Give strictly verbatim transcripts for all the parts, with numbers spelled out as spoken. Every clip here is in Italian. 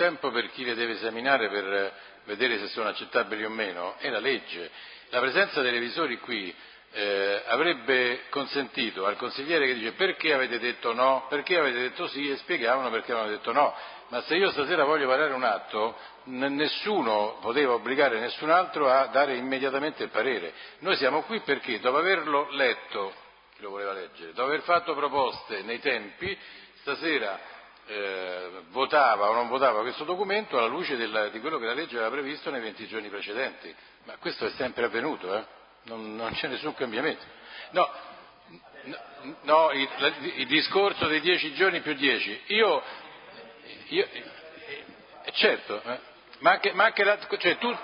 tempo per chi le deve esaminare per vedere se sono accettabili o meno è la legge. La presenza dei revisori qui eh, avrebbe consentito al consigliere che dice perché avete detto no, perché avete detto sì e spiegavano perché avevano detto no. Ma se io stasera voglio varare un atto, n- nessuno poteva obbligare nessun altro a dare immediatamente il parere. Noi siamo qui perché dopo averlo letto, chi lo voleva leggere, dopo aver fatto proposte nei tempi, stasera eh, votava o non votava questo documento alla luce del, di quello che la legge aveva previsto nei venti giorni precedenti. Ma questo è sempre avvenuto, eh? non, non c'è nessun cambiamento. No, no, no il, la, il discorso dei dieci giorni più dieci, io, io eh, certo, eh, ma anche, ma anche la, cioè tu,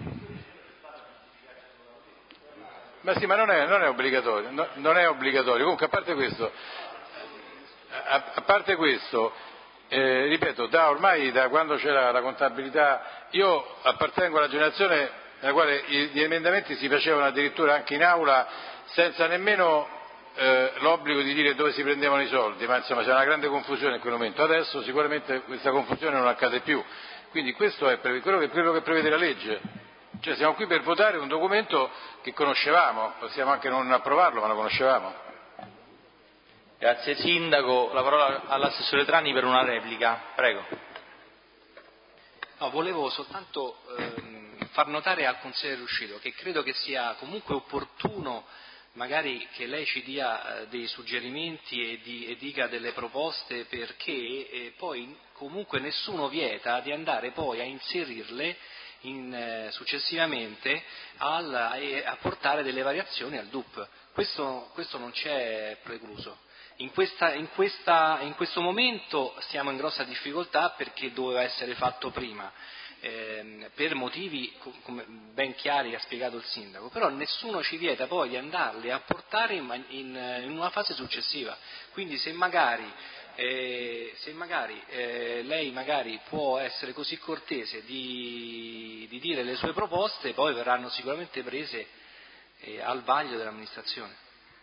ma sì, ma non è, non è obbligatorio, no, non è obbligatorio. Comunque, a parte questo, a, a parte questo, eh, ripeto, da ormai da quando c'era la contabilità, io appartengo alla generazione nella quale gli emendamenti si facevano addirittura anche in aula senza nemmeno eh, l'obbligo di dire dove si prendevano i soldi, ma insomma c'era una grande confusione in quel momento. Adesso sicuramente questa confusione non accade più, quindi questo è quello che, quello che prevede la legge. Cioè siamo qui per votare un documento che conoscevamo, possiamo anche non approvarlo, ma lo conoscevamo. Grazie Sindaco, la parola all'assessore Trani per una replica, prego. No, volevo soltanto ehm, far notare al consigliere Ruscito che credo che sia comunque opportuno magari che lei ci dia eh, dei suggerimenti e, di, e dica delle proposte, perché eh, poi comunque nessuno vieta di andare poi a inserirle in, eh, successivamente al, a, a portare delle variazioni al D U P. Questo, questo non c'è precluso. In, questa, in, questa, in questo momento siamo in grossa difficoltà perché doveva essere fatto prima, eh, per motivi come ben chiari ha spiegato il Sindaco, però nessuno ci vieta poi di andarli a portare in, in, in una fase successiva. Quindi se magari, eh, se magari eh, lei magari può essere così cortese di, di dire le sue proposte, poi verranno sicuramente prese eh, al vaglio dell'amministrazione.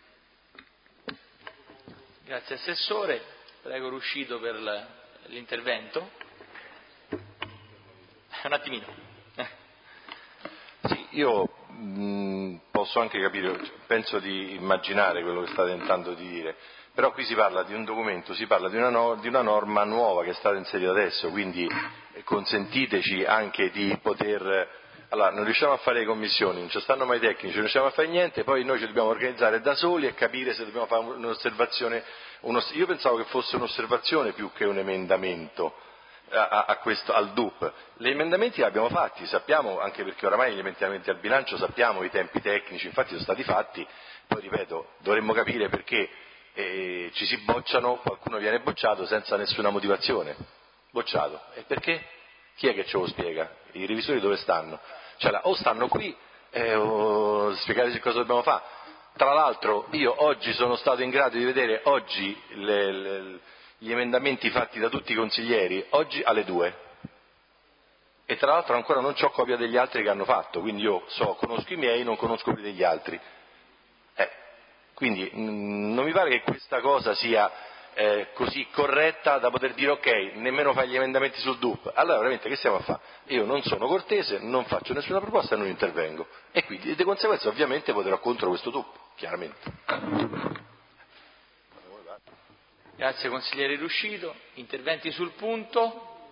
Grazie Assessore, prego Ruscito per l'intervento. Un attimino. Sì, io mh, posso anche capire, penso di immaginare quello che sta tentando di dire, però qui si parla di un documento, si parla di una, no, di una norma nuova che è stata inserita adesso, quindi consentiteci anche di poter... Allora, non riusciamo a fare le commissioni, non ci stanno mai tecnici, non riusciamo a fare niente, poi noi ci dobbiamo organizzare da soli e capire se dobbiamo fare un'osservazione. Uno, io pensavo che fosse un'osservazione più che un emendamento a, a questo, al D U P. Gli emendamenti li abbiamo fatti, sappiamo, anche perché oramai gli emendamenti al bilancio sappiamo i tempi tecnici, infatti sono stati fatti, poi ripeto, dovremmo capire perché eh, ci si bocciano, qualcuno viene bocciato senza nessuna motivazione. Bocciato. E perché? Chi è che ce lo spiega? I revisori dove stanno? Cioè, o stanno qui eh, o spiegateci cosa dobbiamo fare. Tra l'altro io oggi sono stato in grado di vedere oggi le, le, gli emendamenti fatti da tutti i consiglieri, oggi alle due. E tra l'altro ancora non ho copia degli altri che hanno fatto, quindi io so, conosco i miei, non conosco quelli degli altri. Eh, quindi mh, non mi pare che questa cosa sia Eh, così corretta da poter dire ok, nemmeno fare gli emendamenti sul D U P. Allora veramente che stiamo a fare? Io non sono cortese, non faccio nessuna proposta e non intervengo. E quindi di conseguenza ovviamente voterò contro questo D U P, chiaramente. Grazie consigliere Ruscito. Interventi sul punto?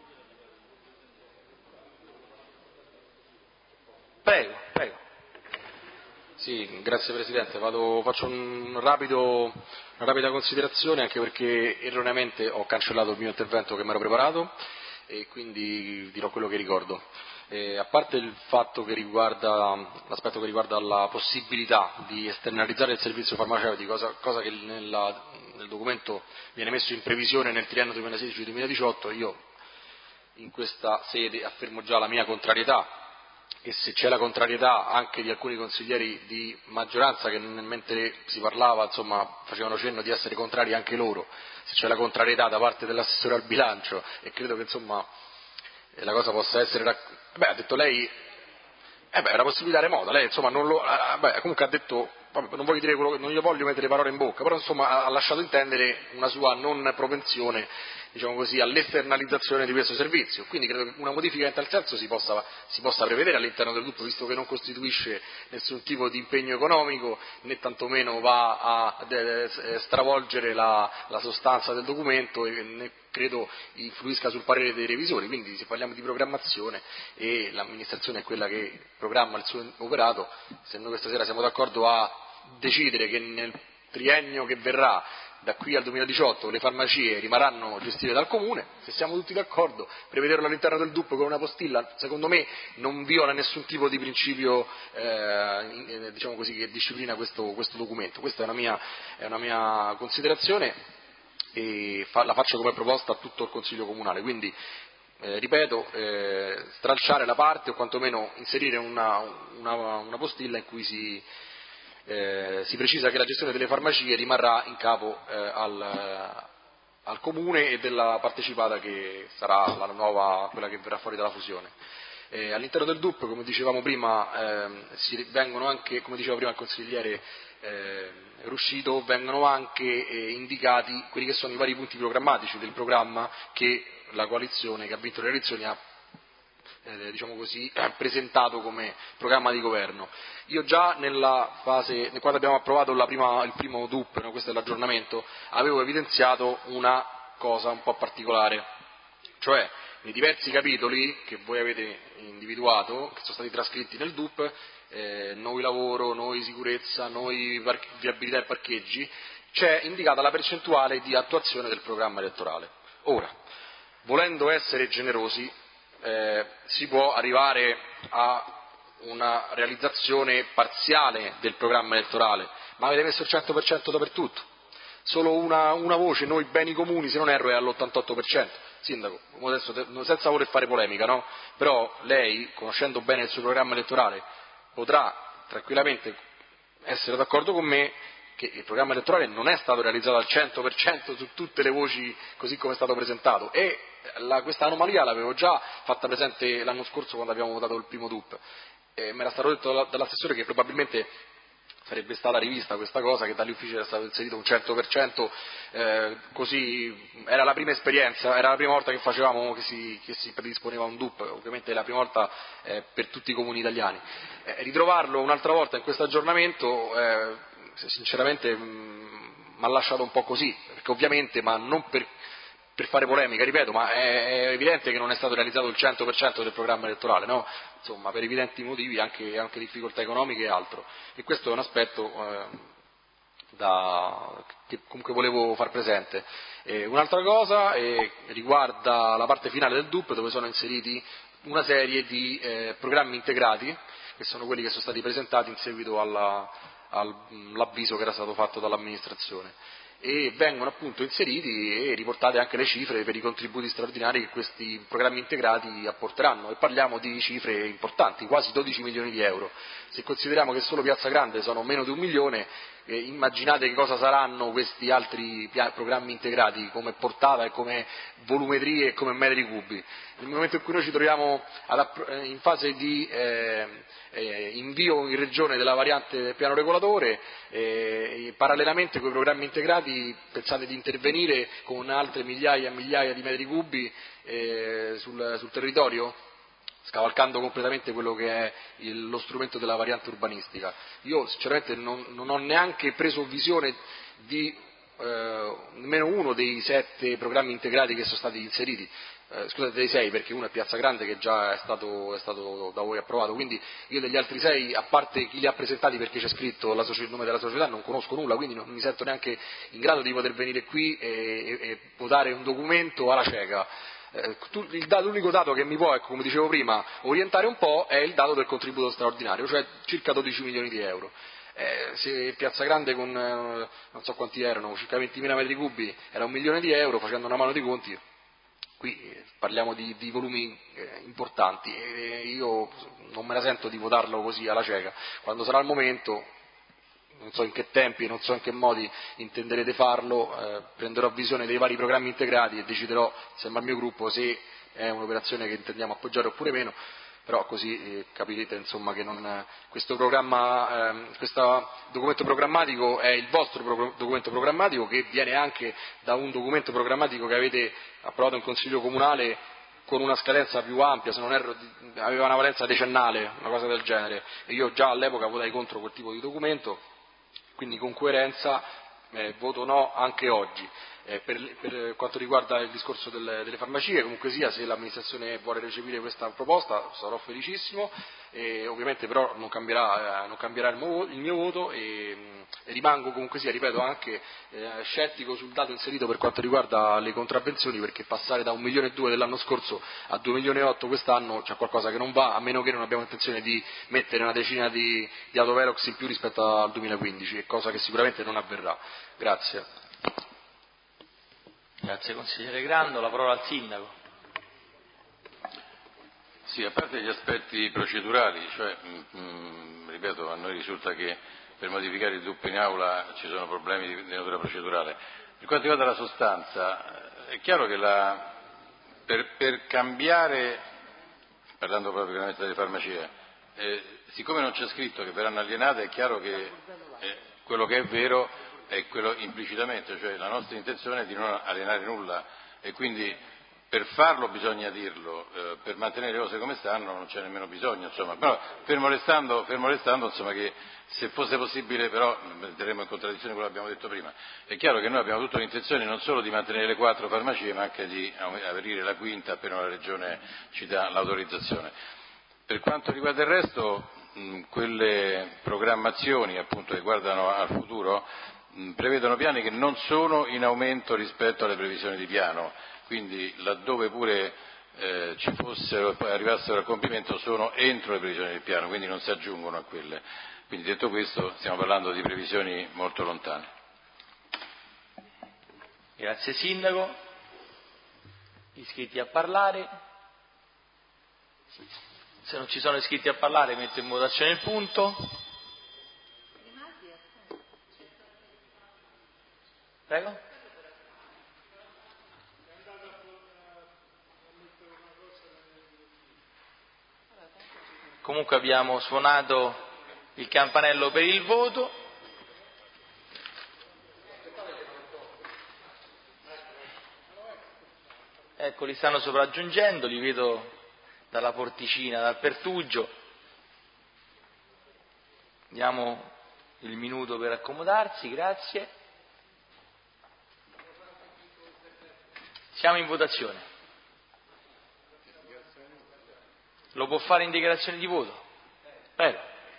Prego, prego. Sì, grazie Presidente. Vado, faccio un rapido, una rapida considerazione, anche perché erroneamente ho cancellato il mio intervento che mi ero preparato e quindi dirò quello che ricordo. Eh, a parte il fatto che riguarda, l'aspetto che riguarda la possibilità di esternalizzare il servizio farmaceutico, cosa, cosa che nella, nel documento viene messo in previsione nel triennio duemilasedici duemiladiciotto, io in questa sede affermo già la mia contrarietà. E se c'è la contrarietà anche di alcuni consiglieri di maggioranza che mentre si parlava insomma facevano cenno di essere contrari anche loro, se c'è la contrarietà da parte dell'assessore al bilancio, e credo che insomma la cosa possa essere, beh, ha detto lei, eh beh, è una possibilità remota, lei insomma non lo, eh, beh, comunque ha detto, vabbè, non voglio dire quello che, non gli voglio mettere parole in bocca, però insomma ha lasciato intendere una sua non propensione diciamo così, all'esternalizzazione di questo servizio. Quindi credo che una modifica in tal senso si possa, si possa prevedere all'interno del gruppo, visto che non costituisce nessun tipo di impegno economico, né tantomeno va a stravolgere la, la sostanza del documento e né credo influisca sul parere dei revisori. Quindi se parliamo di programmazione e l'amministrazione è quella che programma il suo operato, se noi questa sera siamo d'accordo a decidere che nel triennio che verrà, da qui al duemiladiciotto, le farmacie rimarranno gestite dal Comune, se siamo tutti d'accordo, prevederlo all'interno del D U P con una postilla, secondo me non viola nessun tipo di principio eh, diciamo così, che disciplina questo, questo documento. Questa è una mia, è una mia considerazione e fa, la faccio come proposta a tutto il Consiglio Comunale. Quindi, eh, ripeto, eh, stralciare la parte o quantomeno inserire una, una, una postilla in cui si... Eh, si precisa che la gestione delle farmacie rimarrà in capo eh, al, al Comune e della partecipata che sarà la nuova, quella che verrà fuori dalla fusione. Eh, all'interno del D U P, come dicevamo prima, eh, si vengono anche, come diceva prima il consigliere eh, Ruscito, vengono anche eh, indicati quelli che sono i vari punti programmatici del programma che la coalizione che ha vinto le elezioni ha Eh, diciamo così, presentato come programma di governo. Io già nella fase, quando abbiamo approvato la prima, il primo D U P, no, questo è l'aggiornamento, avevo evidenziato una cosa un po' particolare, cioè nei diversi capitoli che voi avete individuato, che sono stati trascritti nel D U P, eh, noi lavoro, noi sicurezza, noi par- viabilità e parcheggi, c'è indicata la percentuale di attuazione del programma elettorale. Ora, volendo essere generosi, Eh, si può arrivare a una realizzazione parziale del programma elettorale, ma avete messo il cento per cento dappertutto. Solo una, una voce, noi beni comuni, se non erro, è all'ottantotto per cento. Sindaco, adesso, senza voler fare polemica, no? Però lei, conoscendo bene il suo programma elettorale, potrà tranquillamente essere d'accordo con me che il programma elettorale non è stato realizzato al cento per cento su tutte le voci così come è stato presentato, e la, questa anomalia l'avevo già fatta presente l'anno scorso quando abbiamo votato il primo D U P, e mi era stato detto dall'assessore che probabilmente sarebbe stata rivista questa cosa, che dagli uffici era stato inserito un cento per cento, eh, così era la prima esperienza, era la prima volta che facevamo, che si, che si predisponeva un D U P, ovviamente è la prima volta eh, per tutti i comuni italiani. Eh, ritrovarlo un'altra volta in questo aggiornamento eh, sinceramente mi ha lasciato un po' così, perché ovviamente, ma non per, per fare polemica, ripeto, ma è, è evidente che non è stato realizzato il cento per cento del programma elettorale, no? Insomma, per evidenti motivi, anche, anche difficoltà economiche e altro, e questo è un aspetto eh, da, che comunque volevo far presente. Eh, un'altra cosa eh, riguarda la parte finale del D U P, dove sono inseriti una serie di eh, programmi integrati, che sono quelli che sono stati presentati in seguito alla all'avviso che era stato fatto dall'amministrazione, e vengono appunto inseriti e riportate anche le cifre per i contributi straordinari che questi programmi integrati apporteranno, e parliamo di cifre importanti, quasi dodici milioni di euro. Se consideriamo che solo Piazza Grande sono meno di un milione, eh, immaginate che cosa saranno questi altri pia- programmi integrati come portata e come volumetrie e come metri cubi. Nel momento in cui noi ci troviamo ad, in fase di eh, eh, invio in regione della variante del piano regolatore, eh, parallelamente con i programmi integrati pensate di intervenire con altre migliaia e migliaia di metri cubi eh, sul, sul territorio, scavalcando completamente quello che è il, lo strumento della variante urbanistica. Io sinceramente non, non ho neanche preso visione di eh, nemmeno uno dei sette programmi integrati che sono stati inseriti, eh, scusate, dei sei, perché uno è Piazza Grande che già è stato, è stato da voi approvato, quindi io degli altri sei, a parte chi li ha presentati perché c'è scritto la soci- il nome della società, non conosco nulla, quindi non mi sento neanche in grado di poter venire qui e, e, e votare un documento alla cieca. Eh, tu, il dato, l'unico dato che mi può, ecco, come dicevo prima, orientare un po' è il dato del contributo straordinario, cioè circa dodici milioni di euro. Eh, se Piazza Grande con eh, non so quanti erano, circa ventimila metri cubi era un milione di euro, facendo una mano di conti, qui eh, parliamo di, di volumi eh, importanti, e io non me la sento di votarlo così alla cieca. Quando sarà il momento, non so in che tempi, non so in che modi intenderete farlo, eh, prenderò visione dei vari programmi integrati e deciderò, insieme al mio gruppo, se è un'operazione che intendiamo appoggiare oppure meno. però così eh, capirete insomma che non, questo programma, ehm, questo documento programmatico è il vostro pro- documento programmatico, che viene anche da un documento programmatico che avete approvato in Consiglio Comunale con una scadenza più ampia, se non erro aveva una valenza decennale, una cosa del genere, e io già all'epoca votai contro quel tipo di documento, quindi con coerenza eh, voto no anche oggi. Eh, per, per quanto riguarda il discorso delle, delle farmacie, comunque sia, se l'amministrazione vuole recepire questa proposta sarò felicissimo, e ovviamente però non cambierà, eh, non cambierà il, mio, il mio voto, e, mh, e rimango comunque sia, ripeto, anche eh, scettico sul dato inserito per quanto riguarda le contravvenzioni, perché passare da un milione e due dell'anno scorso a due milioni e otto quest'anno c'è qualcosa che non va, a meno che non abbiamo intenzione di mettere una decina di, di autovelox in più rispetto al duemilaquindici, cosa che sicuramente non avverrà. Grazie. Grazie consigliere Grando, la parola al sindaco. Sì, a parte gli aspetti procedurali, cioè, mh, mh, ripeto, a noi risulta che per modificare il D U P in aula ci sono problemi di, di natura procedurale. Per quanto riguarda la sostanza, è chiaro che la, per, per cambiare, parlando proprio veramente delle farmacie, eh, siccome non c'è scritto che verranno alienate, è chiaro che eh, quello che è vero è quello implicitamente, cioè la nostra intenzione è di non alienare nulla, e quindi per farlo bisogna dirlo, eh, per mantenere le cose come stanno non c'è nemmeno bisogno, insomma. Però fermo restando, fermo restando insomma, che se fosse possibile, però entreremo in contraddizione con quello che abbiamo detto prima. È chiaro che noi abbiamo tutta l'intenzione non solo di mantenere le quattro farmacie, ma anche di aprire la quinta appena la Regione ci dà l'autorizzazione. Per quanto riguarda il resto, mh, quelle programmazioni appunto che guardano al futuro mh, prevedono piani che non sono in aumento rispetto alle previsioni di piano, quindi laddove pure eh, ci fossero, poi arrivassero a compimento, sono entro le previsioni del piano, quindi non si aggiungono a quelle. Quindi detto questo stiamo parlando di previsioni molto lontane. Grazie sindaco. Iscritti a parlare? Se non ci sono iscritti a parlare metto in votazione il punto. Prego. Comunque abbiamo suonato il campanello per il voto. Ecco, li stanno sopraggiungendo, li vedo dalla porticina, dal pertugio. Diamo il minuto per accomodarsi, grazie. Siamo in votazione. Lo può fare in dichiarazione di voto? Prego.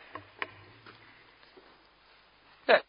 Prego.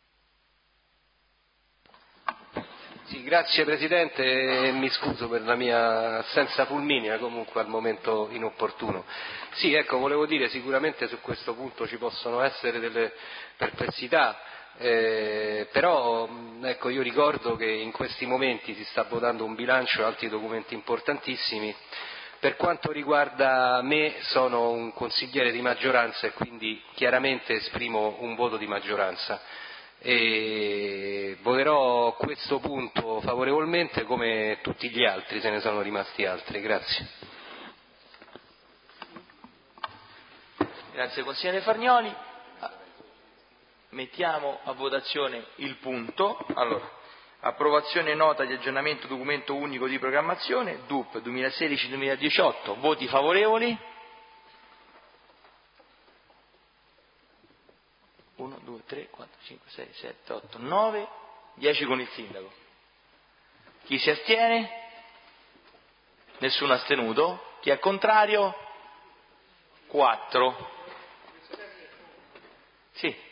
Sì, grazie Presidente, mi scuso per la mia assenza fulminea, comunque al momento inopportuno. Sì, ecco, volevo dire, sicuramente su questo punto ci possono essere delle perplessità, eh, però ecco, io ricordo che in questi momenti si sta votando un bilancio e altri documenti importantissimi. Per quanto riguarda me, sono un consigliere di maggioranza e quindi chiaramente esprimo un voto di maggioranza. E voterò questo punto favorevolmente come tutti gli altri, se ne sono rimasti altri. Grazie. Grazie consigliere Farnioli. Mettiamo a votazione il punto. Allora. Approvazione nota di aggiornamento documento unico di programmazione, D U P duemilasedici duemiladiciotto, voti favorevoli? uno, due, tre, quattro, cinque, sei, sette, otto, nove, dieci con il sindaco. Chi si astiene? Nessuno astenuto. Chi è contrario? quattro. Sì.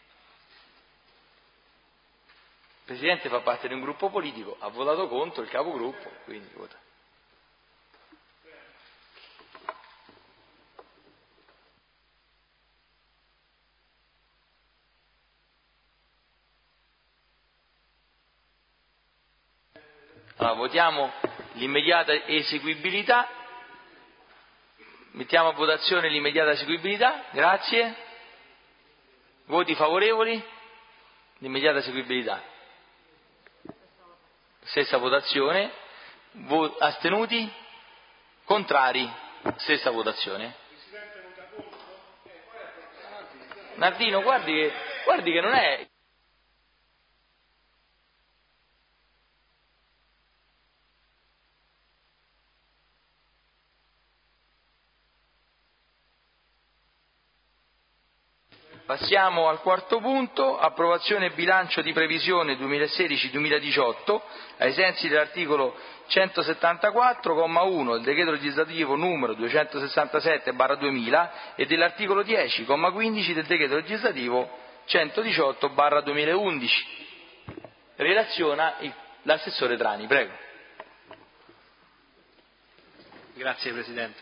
Il Presidente fa parte di un gruppo politico, ha votato contro il capogruppo, quindi vota. Allora, votiamo l'immediata eseguibilità. Mettiamo a votazione l'immediata eseguibilità. Grazie. Voti favorevoli? L'immediata eseguibilità. Stessa votazione. Vo- astenuti? Contrari? Stessa votazione. Nardino, guardi che, guardi che non è... Passiamo al quarto punto, approvazione bilancio di previsione duemilasedici duemiladiciotto, ai sensi dell'articolo centosettantaquattro, comma uno del decreto legislativo numero duecentosessantasette barra duemila e dell'articolo dieci, comma quindici del decreto legislativo centodiciotto barra duemilaundici. Relaziona il, l'assessore Trani, prego. Grazie Presidente.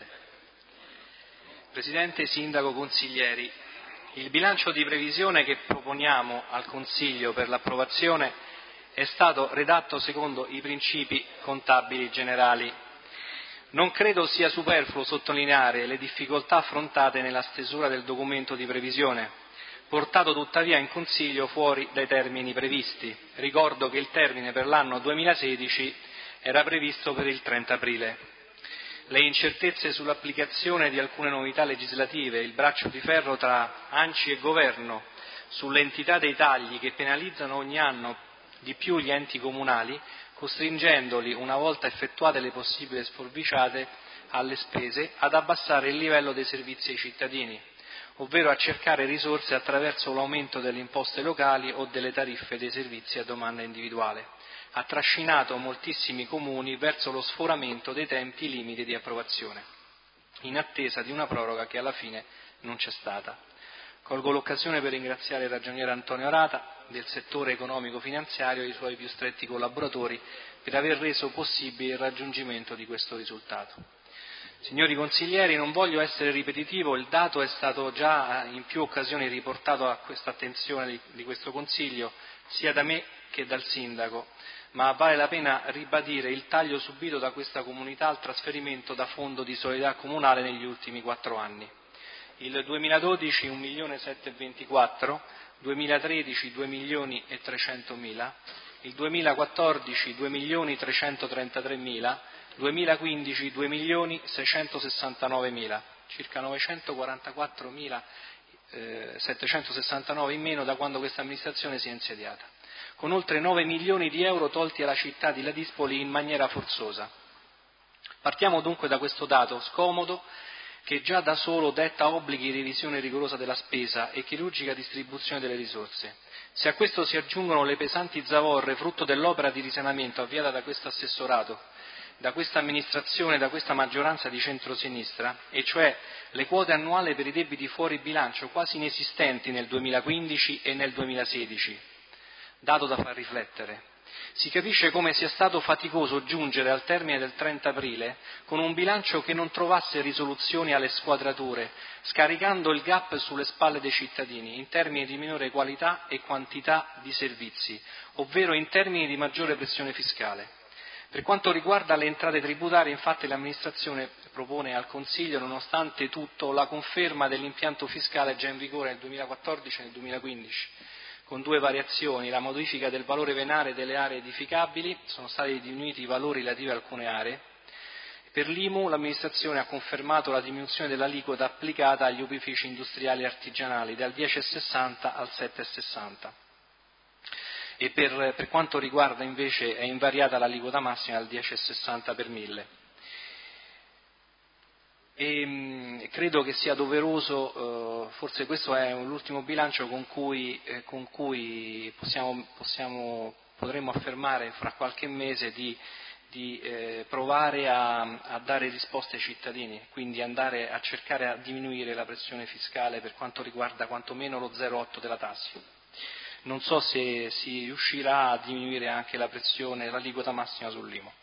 Presidente, Sindaco, consiglieri, il bilancio di previsione che proponiamo al Consiglio per l'approvazione è stato redatto secondo i principi contabili generali. Non credo sia superfluo sottolineare le difficoltà affrontate nella stesura del documento di previsione, portato tuttavia in Consiglio fuori dai termini previsti. Ricordo che il termine per l'anno duemilasedici era previsto per il trenta aprile. Le incertezze sull'applicazione di alcune novità legislative, il braccio di ferro tra A N C I e Governo sull'entità dei tagli che penalizzano ogni anno di più gli enti comunali, costringendoli, una volta effettuate le possibili sforbiciate alle spese, ad abbassare il livello dei servizi ai cittadini, ovvero a cercare risorse attraverso l'aumento delle imposte locali o delle tariffe dei servizi a domanda individuale, ha trascinato moltissimi comuni verso lo sforamento dei tempi limite di approvazione, in attesa di una proroga che alla fine non c'è stata. Colgo l'occasione per ringraziare il ragioniere Antonio Rata del settore economico-finanziario e i suoi più stretti collaboratori per aver reso possibile il raggiungimento di questo risultato. Signori consiglieri, non voglio essere ripetitivo, il dato è stato già in più occasioni riportato a questa attenzione di questo Consiglio, sia da me che dal Sindaco, ma vale la pena ribadire il taglio subito da questa comunità al trasferimento da fondo di solidarietà comunale negli ultimi quattro anni. Il duemiladodici un milione settecentoventiquattro, duemilatredici due milioni e trecentomila, il duemilaquattordici due milioni trecentotrentatremila, duemilaquindici due milioni seicentosessantanovemila, circa novecentoquarantaquattromila settecentosessantanove in meno da quando questa amministrazione si è insediata, con oltre nove milioni di euro tolti alla città di Ladispoli in maniera forzosa. Partiamo dunque da questo dato scomodo che già da solo detta obblighi di revisione rigorosa della spesa e chirurgica distribuzione delle risorse. Se a questo si aggiungono le pesanti zavorre frutto dell'opera di risanamento avviata da questo assessorato, da questa amministrazione, da questa maggioranza di centrosinistra, e cioè le quote annuali per i debiti fuori bilancio quasi inesistenti nel duemilaquindici e nel duemilasedici, dato da far riflettere, si capisce come sia stato faticoso giungere al termine del trenta aprile con un bilancio che non trovasse risoluzioni alle squadrature, scaricando il gap sulle spalle dei cittadini in termini di minore qualità e quantità di servizi, ovvero in termini di maggiore pressione fiscale. Per quanto riguarda le entrate tributarie, infatti, l'amministrazione propone al Consiglio, nonostante tutto, la conferma dell'impianto fiscale già in vigore nel duemilaquattordici e nel duemilaquindici, con due variazioni: la modifica del valore venale delle aree edificabili, sono stati diminuiti i valori relativi a alcune aree. Per l'I M U l'amministrazione ha confermato la diminuzione dell'aliquota applicata agli opifici industriali e artigianali dal dieci virgola sessanta al sette virgola sessanta. E per, per quanto riguarda invece è invariata l'aliquota massima al dieci virgola sessanta per mille. E mh, credo che sia doveroso, eh, forse questo è l'ultimo bilancio con cui, eh, con cui possiamo, possiamo, potremmo affermare fra qualche mese di, di eh, provare a, a dare risposte ai cittadini, quindi andare a cercare a diminuire la pressione fiscale per quanto riguarda quantomeno lo zero virgola otto della tassi. Non so se si riuscirà a diminuire anche la pressione, l'aliquota massima sull'I M U.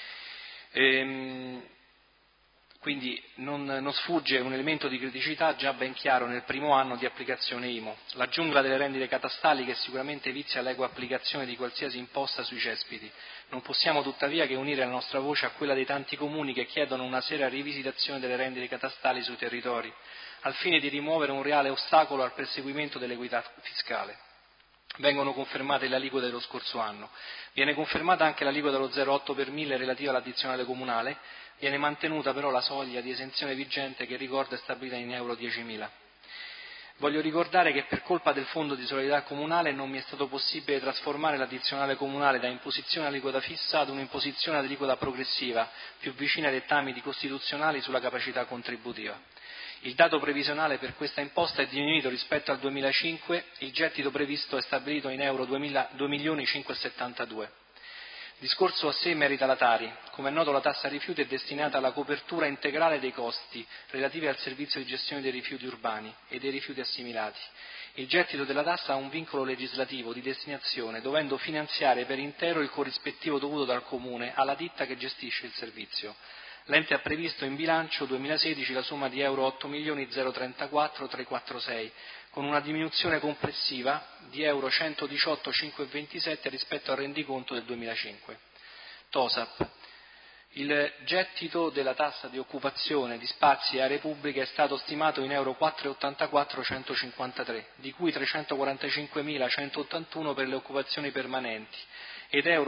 Ehm, quindi non, non sfugge un elemento di criticità già ben chiaro nel primo anno di applicazione I M U, la giungla delle rendite catastali che sicuramente vizia l'equa applicazione di qualsiasi imposta sui cespiti. Non possiamo tuttavia che unire la nostra voce a quella dei tanti comuni che chiedono una seria rivisitazione delle rendite catastali sui territori, al fine di rimuovere un reale ostacolo al perseguimento dell'equità fiscale. Vengono confermate le aliquote dello scorso anno, viene confermata anche l'aliquota dello zero virgola otto per mille relativa all'addizionale comunale, viene mantenuta però la soglia di esenzione vigente che ricordo è stabilita in euro diecimila. Voglio ricordare che per colpa del Fondo di solidarietà comunale non mi è stato possibile trasformare l'addizionale comunale da imposizione aliquota fissa ad un'imposizione ad aliquota progressiva, più vicina ai dettami costituzionali sulla capacità contributiva. Il dato previsionale per questa imposta è diminuito rispetto al duemilacinque, il gettito previsto è stabilito in euro due milioni cinquecentosettantadue. Discorso a sé merita la Tari. Come è noto, la tassa rifiuti è destinata alla copertura integrale dei costi relativi al servizio di gestione dei rifiuti urbani e dei rifiuti assimilati. Il gettito della tassa ha un vincolo legislativo di destinazione, dovendo finanziare per intero il corrispettivo dovuto dal Comune alla ditta che gestisce il servizio. L'ente ha previsto in bilancio duemilasedici la somma di euro otto milioni zero trentaquattro trecentoquarantasei, con una diminuzione complessiva di euro centodiciotto milioni cinquecentoventisette rispetto al rendiconto del duemilacinque. TOSAP. Il gettito della tassa di occupazione di spazi e aree pubbliche è stato stimato in euro quattrocentottantaquattrocentocinquantatré, di cui trecentoquarantacinquemilacentottantuno per le occupazioni permanenti ed euro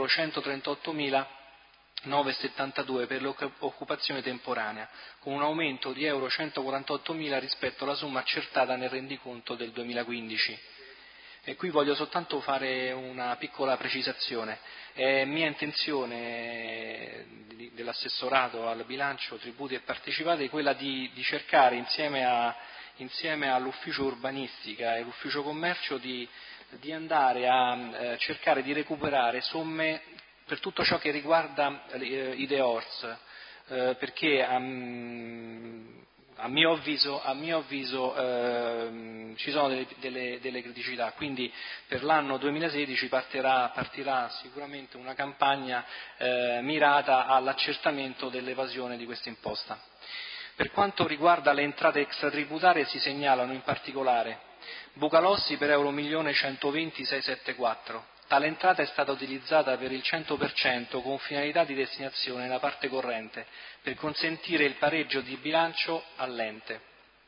centotrentottomilanovecentosettantadue per l'occupazione temporanea, con un aumento di euro centoquarantottomila rispetto alla somma accertata nel rendiconto del duemilaquindici. E qui voglio soltanto fare una piccola precisazione. È mia intenzione dell'assessorato al bilancio, tributi e partecipati quella di, di cercare insieme, a, insieme all'ufficio urbanistica e all'ufficio commercio di, di andare a eh, cercare di recuperare somme per tutto ciò che riguarda eh, i D E O R S, eh, perché um, A mio avviso, a mio avviso eh, ci sono delle, delle, delle criticità, quindi per l'anno duemilasedici partirà, partirà sicuramente una campagna eh, mirata all'accertamento dell'evasione di questa imposta. Per quanto riguarda le entrate extratributarie si segnalano in particolare Bucalossi per euro un milione centoventi.seicentosettantaquattro. Tale entrata è stata utilizzata per il cento per cento con finalità di destinazione nella parte corrente, per consentire il pareggio di bilancio all'ente.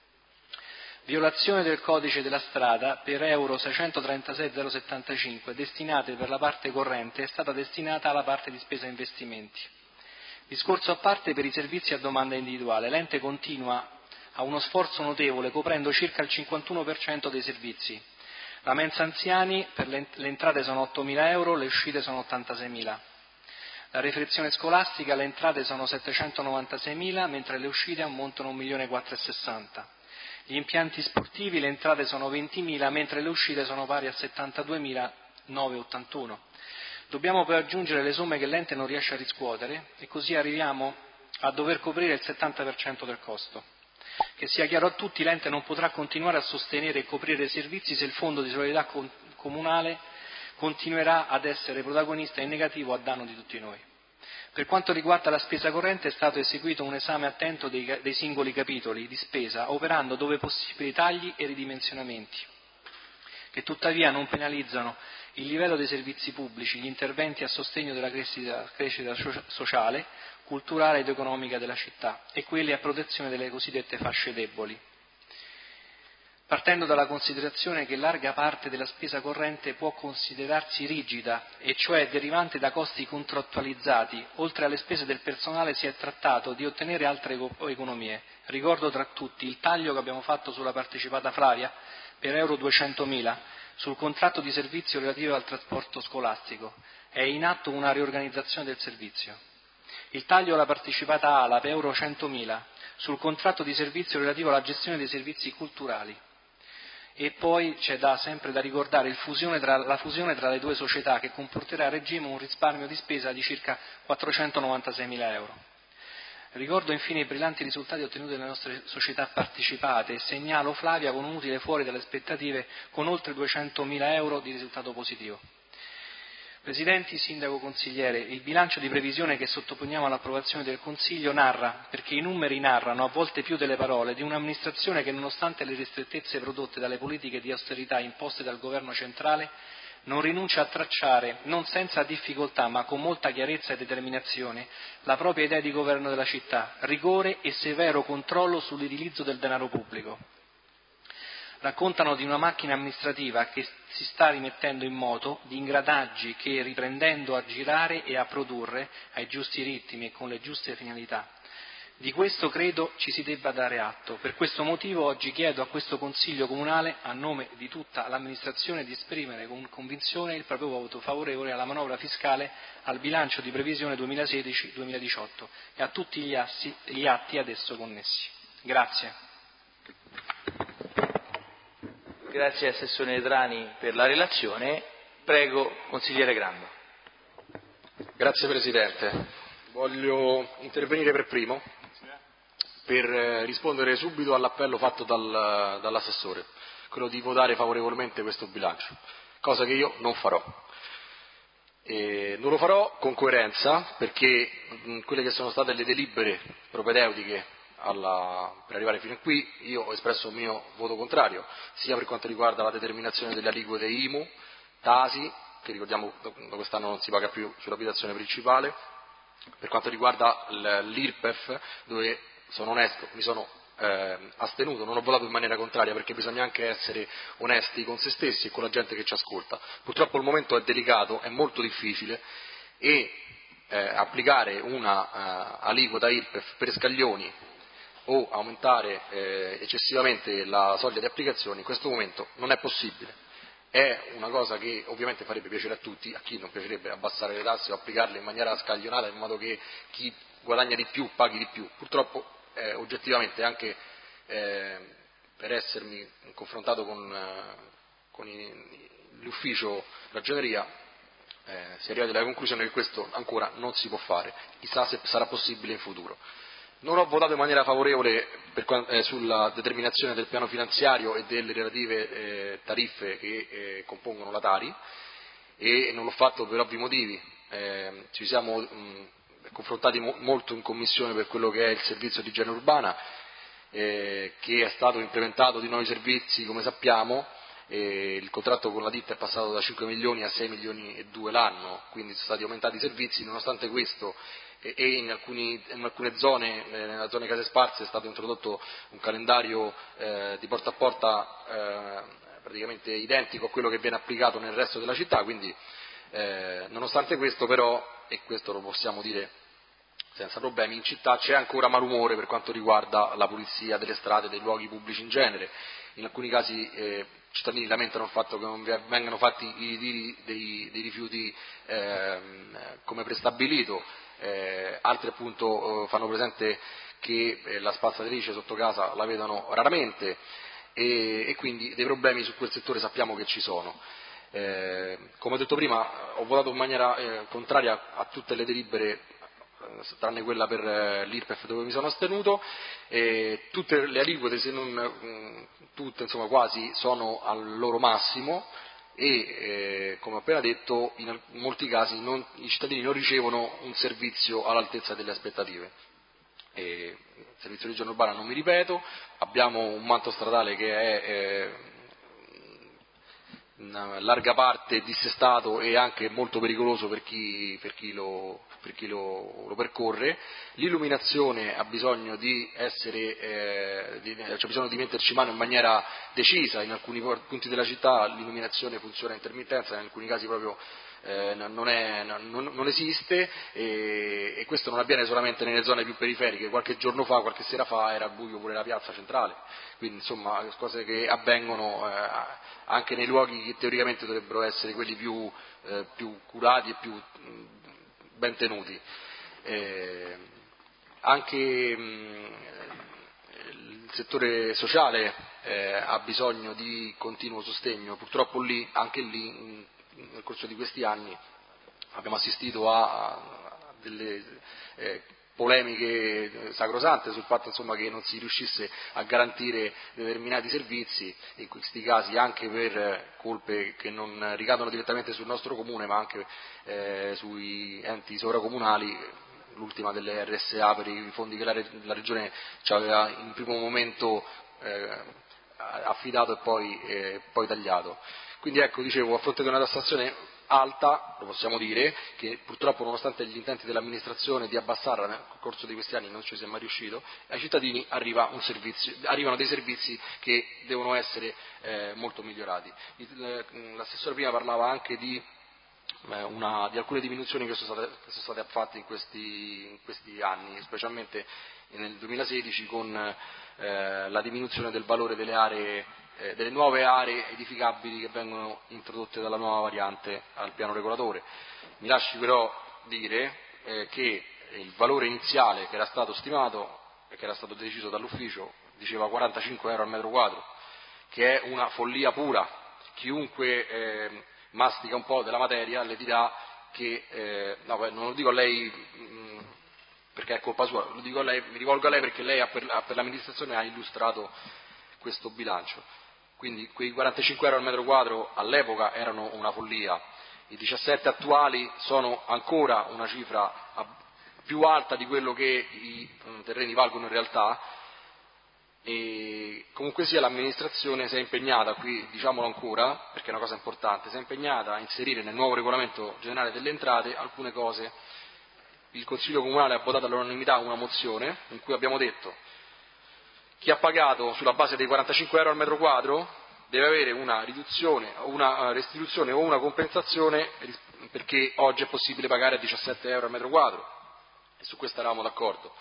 Violazione del codice della strada per euro seicentotrentasei.075 destinate per la parte corrente è stata destinata alla parte di spesa investimenti. Discorso a parte per i servizi a domanda individuale. L'ente continua a uno sforzo notevole coprendo circa il cinquantuno per cento dei servizi. La mensa anziani, per le, le entrate sono ottomila euro, le uscite sono ottantaseimila. La refezione scolastica, le entrate sono settecentonovantaseimila, mentre le uscite ammontano a un milione quattrocentosessanta. Gli impianti sportivi, le entrate sono ventimila, mentre le uscite sono pari a settantaduemilanovecentottantuno. Dobbiamo poi aggiungere le somme che l'ente non riesce a riscuotere e così arriviamo a dover coprire il settanta per cento del costo. Che sia chiaro a tutti, l'ente non potrà continuare a sostenere e coprire i servizi se il Fondo di solidarietà comunale continuerà ad essere protagonista in negativo a danno di tutti noi. Per quanto riguarda la spesa corrente è stato eseguito un esame attento dei, dei singoli capitoli di spesa, operando dove possibili tagli e ridimensionamenti, che tuttavia non penalizzano il livello dei servizi pubblici, gli interventi a sostegno della crescita, crescita sociale, culturale ed economica della città e quelli a protezione delle cosiddette fasce deboli. Partendo dalla considerazione che larga parte della spesa corrente può considerarsi rigida, e cioè derivante da costi contrattualizzati, oltre alle spese del personale si è trattato di ottenere altre economie. Ricordo tra tutti il taglio che abbiamo fatto sulla partecipata Flavia per euro duecentomila, sul contratto di servizio relativo al trasporto scolastico. È in atto una riorganizzazione del servizio. Il taglio alla partecipata ALA per euro centomila, sul contratto di servizio relativo alla gestione dei servizi culturali. E poi c'è da, sempre da ricordare il fusione tra, la fusione tra le due società che comporterà a regime un risparmio di spesa di circa quattrocentonovantaseimila euro. Ricordo infine i brillanti risultati ottenuti dalle nostre società partecipate e segnalo Flavia con un utile fuori dalle aspettative con oltre duecentomila euro di risultato positivo. Presidenti, Sindaco, Consigliere, il bilancio di previsione che sottoponiamo all'approvazione del Consiglio narra, perché i numeri narrano a volte più delle parole, di un'amministrazione che nonostante le ristrettezze prodotte dalle politiche di austerità imposte dal governo centrale non rinuncia a tracciare, non senza difficoltà ma con molta chiarezza e determinazione, la propria idea di governo della città, rigore e severo controllo sull'utilizzo del denaro pubblico. Raccontano di una macchina amministrativa che si sta rimettendo in moto, di ingranaggi che, riprendendo a girare e a produrre ai giusti ritmi e con le giuste finalità, Di questo credo ci si debba dare atto. Per questo motivo oggi chiedo a questo Consiglio Comunale, a nome di tutta l'amministrazione, di esprimere con convinzione il proprio voto favorevole alla manovra fiscale, al bilancio di previsione duemilasedici duemiladiciotto e a tutti gli, assi, gli atti ad esso connessi. Grazie. Grazie Assessore Netrani per la relazione. Prego, Consigliere Granda. Grazie Presidente. Voglio intervenire per primo per rispondere subito all'appello fatto dal, dall'assessore, quello di votare favorevolmente questo bilancio, cosa che io non farò. E non lo farò con coerenza perché mh, quelle che sono state le delibere propedeutiche alla, per arrivare fino a qui, io ho espresso il mio voto contrario, sia per quanto riguarda la determinazione delle aliquote I M U, Tasi, che ricordiamo da quest'anno non si paga più sull'abitazione principale, per quanto riguarda l'I R P E F, dove sono onesto, mi sono eh, astenuto, non ho votato in maniera contraria perché bisogna anche essere onesti con se stessi e con la gente che ci ascolta. Purtroppo il momento è delicato, è molto difficile e eh, applicare una uh, aliquota I R P E F per scaglioni o aumentare eh, eccessivamente la soglia di applicazione in questo momento non è possibile. È una cosa che ovviamente farebbe piacere a tutti, a chi non piacerebbe abbassare le tasse o applicarle in maniera scaglionata in modo che chi guadagna di più paghi di più. Purtroppo eh, oggettivamente anche eh, per essermi confrontato con, eh, con i, l'ufficio ragioneria eh, si è arrivati alla conclusione che questo ancora non si può fare, chissà se sarà possibile in futuro. Non ho votato in maniera favorevole per, eh, sulla determinazione del piano finanziario e delle relative eh, tariffe che eh, compongono la Tari e non l'ho fatto per ovvi motivi. Eh, ci siamo mh, confrontati mo- molto in commissione per quello che è il servizio di igiene urbana, eh, che è stato implementato di nuovi servizi, come sappiamo. E il contratto con la ditta è passato da cinque milioni a sei milioni e due l'anno, quindi sono stati aumentati i servizi. Nonostante questo e in, alcuni, in alcune zone, nella zona case sparse, è stato introdotto un calendario eh, di porta a porta eh, praticamente identico a quello che viene applicato nel resto della città, quindi eh, nonostante questo però, e questo lo possiamo dire senza problemi, in città c'è ancora malumore per quanto riguarda la pulizia delle strade, dei luoghi pubblici in genere. In alcuni casi eh, i cittadini lamentano il fatto che non vengano fatti i ritiri dei, dei rifiuti eh, come prestabilito, eh, altri appunto eh, fanno presente che eh, la spazzatrice sotto casa la vedono raramente e, e quindi dei problemi su quel settore sappiamo che ci sono. Eh, come ho detto prima, ho votato in maniera eh, contraria a tutte le delibere tranne quella per l'I R P E F dove mi sono astenuto, e tutte le aliquote, se non mh, tutte, insomma quasi, sono al loro massimo e, eh, come ho appena detto, in, in molti casi non, i cittadini non ricevono un servizio all'altezza delle aspettative. E, il servizio di igiene urbana non mi ripeto, abbiamo un manto stradale che è eh, in larga parte dissestato e anche molto pericoloso per chi, per chi, lo, per chi lo, lo percorre. L'illuminazione ha bisogno di essere, eh, di, c'è bisogno di metterci mano in maniera decisa. In alcuni punti della città l'illuminazione funziona a intermittenza, in alcuni casi proprio eh, non, è, non, non esiste e, e questo non avviene solamente nelle zone più periferiche. Qualche giorno fa, qualche sera fa era buio pure la piazza centrale, quindi insomma cose che avvengono eh, anche nei luoghi che teoricamente dovrebbero essere quelli più, eh, più curati e più mh, ben tenuti. Eh, anche mh, il settore sociale eh, ha bisogno di continuo sostegno, purtroppo lì, anche lì mh, nel corso di questi anni abbiamo assistito a, a delle eh, polemiche sacrosante sul fatto insomma, che non si riuscisse a garantire determinati servizi, in questi casi anche per colpe che non ricadono direttamente sul nostro comune ma anche eh, sui enti sovracomunali, l'ultima delle R S A per i fondi che la, la Regione ci aveva in primo momento eh, affidato e poi, eh, poi tagliato. Quindi ecco, dicevo, a fronte di una tassazione alta, lo possiamo dire, che purtroppo nonostante gli intenti dell'amministrazione di abbassarla nel corso di questi anni non ci si è mai riuscito, ai cittadini arriva un servizio, arrivano dei servizi che devono essere eh, molto migliorati. L'assessore prima parlava anche di, eh, una, di alcune diminuzioni che sono state, che sono state fatte in questi, in questi anni, specialmente nel duemilasedici con eh, la diminuzione del valore delle aree, eh, delle nuove aree edificabili che vengono introdotte dalla nuova variante al piano regolatore. Mi lasci però dire eh, che il valore iniziale che era stato stimato e che era stato deciso dall'ufficio diceva quarantacinque euro al metro quadro, che è una follia pura. Chiunque eh, mastica un po' della materia le dirà che, eh, no, non lo dico a lei mh, perché è colpa sua, lo dico a lei, mi rivolgo a lei perché lei ha per, ha per l'amministrazione ha illustrato questo bilancio. Quindi quei quarantacinque euro al metro quadro all'epoca erano una follia, i diciassette attuali sono ancora una cifra più alta di quello che i terreni valgono in realtà, e comunque sia l'amministrazione si è impegnata, qui diciamolo ancora perché è una cosa importante, si è impegnata a inserire nel nuovo regolamento generale delle entrate alcune cose. Il Consiglio Comunale ha votato all'unanimità una mozione in cui abbiamo detto: chi ha pagato sulla base dei quarantacinque euro al metro quadro deve avere una riduzione, una restituzione o una compensazione, perché oggi è possibile pagare a diciassette euro al metro quadro, e su questo eravamo d'accordo.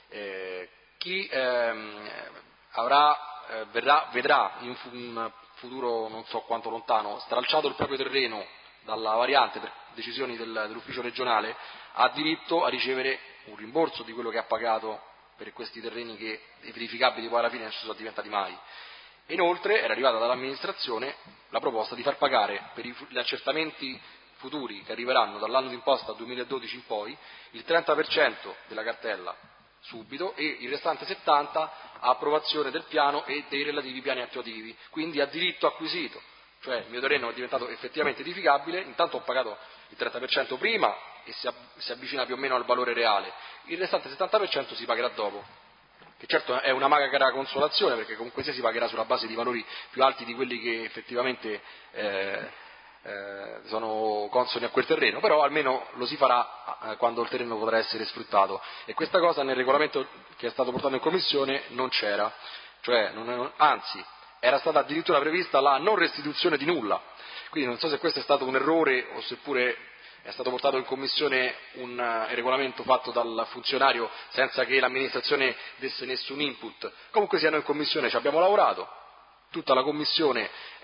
Eh, chi ehm, avrà, eh, verrà, vedrà in un futuro non so quanto lontano stralciato il proprio terreno dalla variante per decisioni del, dell'ufficio regionale ha diritto a ricevere un rimborso di quello che ha pagato per questi terreni che i verificabili poi alla fine non ci sono diventati mai. Inoltre era arrivata dall'amministrazione la proposta di far pagare per gli accertamenti futuri che arriveranno dall'anno d'imposta duemiladodici in poi il trenta per cento della cartella subito e il restante settanta per cento a approvazione del piano e dei relativi piani attuativi, quindi a diritto acquisito, cioè il mio terreno è diventato effettivamente edificabile, intanto ho pagato il trenta per cento prima e si, si avvicina più o meno al valore reale, il restante settanta per cento si pagherà dopo, che certo è una magra consolazione perché comunque sia si pagherà sulla base di valori più alti di quelli che effettivamente eh, eh, sono consoni a quel terreno, però almeno lo si farà eh, quando il terreno potrà essere sfruttato, e questa cosa nel regolamento che è stato portato in commissione non c'era, cioè non, anzi era stata addirittura prevista la non restituzione di nulla, quindi non so se questo è stato un errore o seppure è stato portato in commissione un uh, regolamento fatto dal funzionario senza che l'amministrazione desse nessun input. Comunque sia, noi in commissione ci abbiamo lavorato, tutta la commissione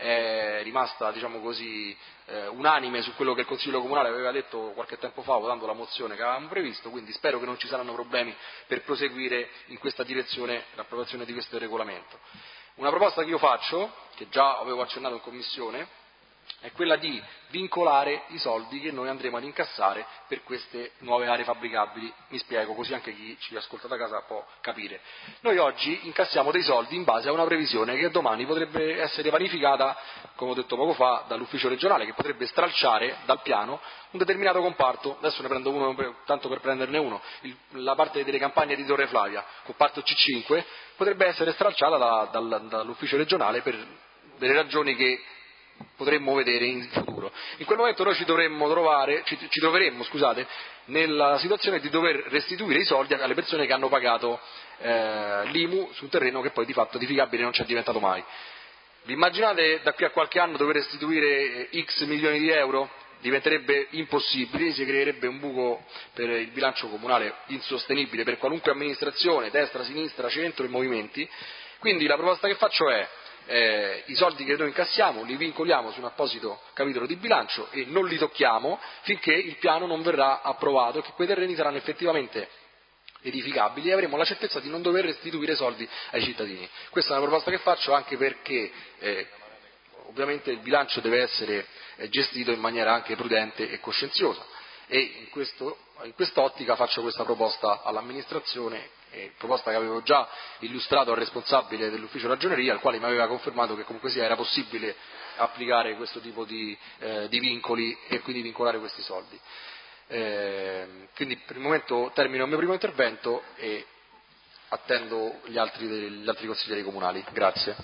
è rimasta, diciamo così, eh, unanime su quello che il Consiglio Comunale aveva detto qualche tempo fa votando la mozione che avevamo previsto, quindi spero che non ci saranno problemi per proseguire in questa direzione l'approvazione di questo regolamento. Una proposta che io faccio, che già avevo accennato in commissione, è quella di vincolare i soldi che noi andremo ad incassare per queste nuove aree fabbricabili. Mi spiego, così anche chi ci ascolta da casa può capire. Noi oggi incassiamo dei soldi in base a una previsione che domani potrebbe essere vanificata, come ho detto poco fa, dall'ufficio regionale, che potrebbe stralciare dal piano un determinato comparto. Adesso ne prendo uno, tanto per prenderne uno, il, la parte delle campagne di Torre Flavia, comparto C cinque, potrebbe essere stralciata da, dal, dall'ufficio regionale per delle ragioni che potremmo vedere in futuro. In quel momento noi ci dovremmo trovare, ci, ci troveremmo, scusate, nella situazione di dover restituire i soldi alle persone che hanno pagato eh, l'I M U su un terreno che poi di fatto edificabile non c'è diventato mai. Vi immaginate da qui a qualche anno dover restituire X milioni di euro? Diventerebbe impossibile, si creerebbe un buco per il bilancio comunale insostenibile per qualunque amministrazione, destra, sinistra, centro e movimenti. Quindi la proposta che faccio è Eh, i soldi che noi incassiamo li vincoliamo su un apposito capitolo di bilancio e non li tocchiamo finché il piano non verrà approvato e che quei terreni saranno effettivamente edificabili e avremo la certezza di non dover restituire soldi ai cittadini. Questa è una proposta che faccio anche perché eh, ovviamente il bilancio deve essere eh, gestito in maniera anche prudente e coscienziosa, e in, questo, in quest'ottica faccio questa proposta all'amministrazione, eh, proposta che avevo già illustrato al responsabile dell'ufficio ragioneria, al quale mi aveva confermato che comunque sia era possibile applicare questo tipo di, eh, di vincoli e quindi vincolare questi soldi. Eh, quindi per il momento termino il mio primo intervento e attendo gli altri, gli altri consiglieri comunali. Grazie.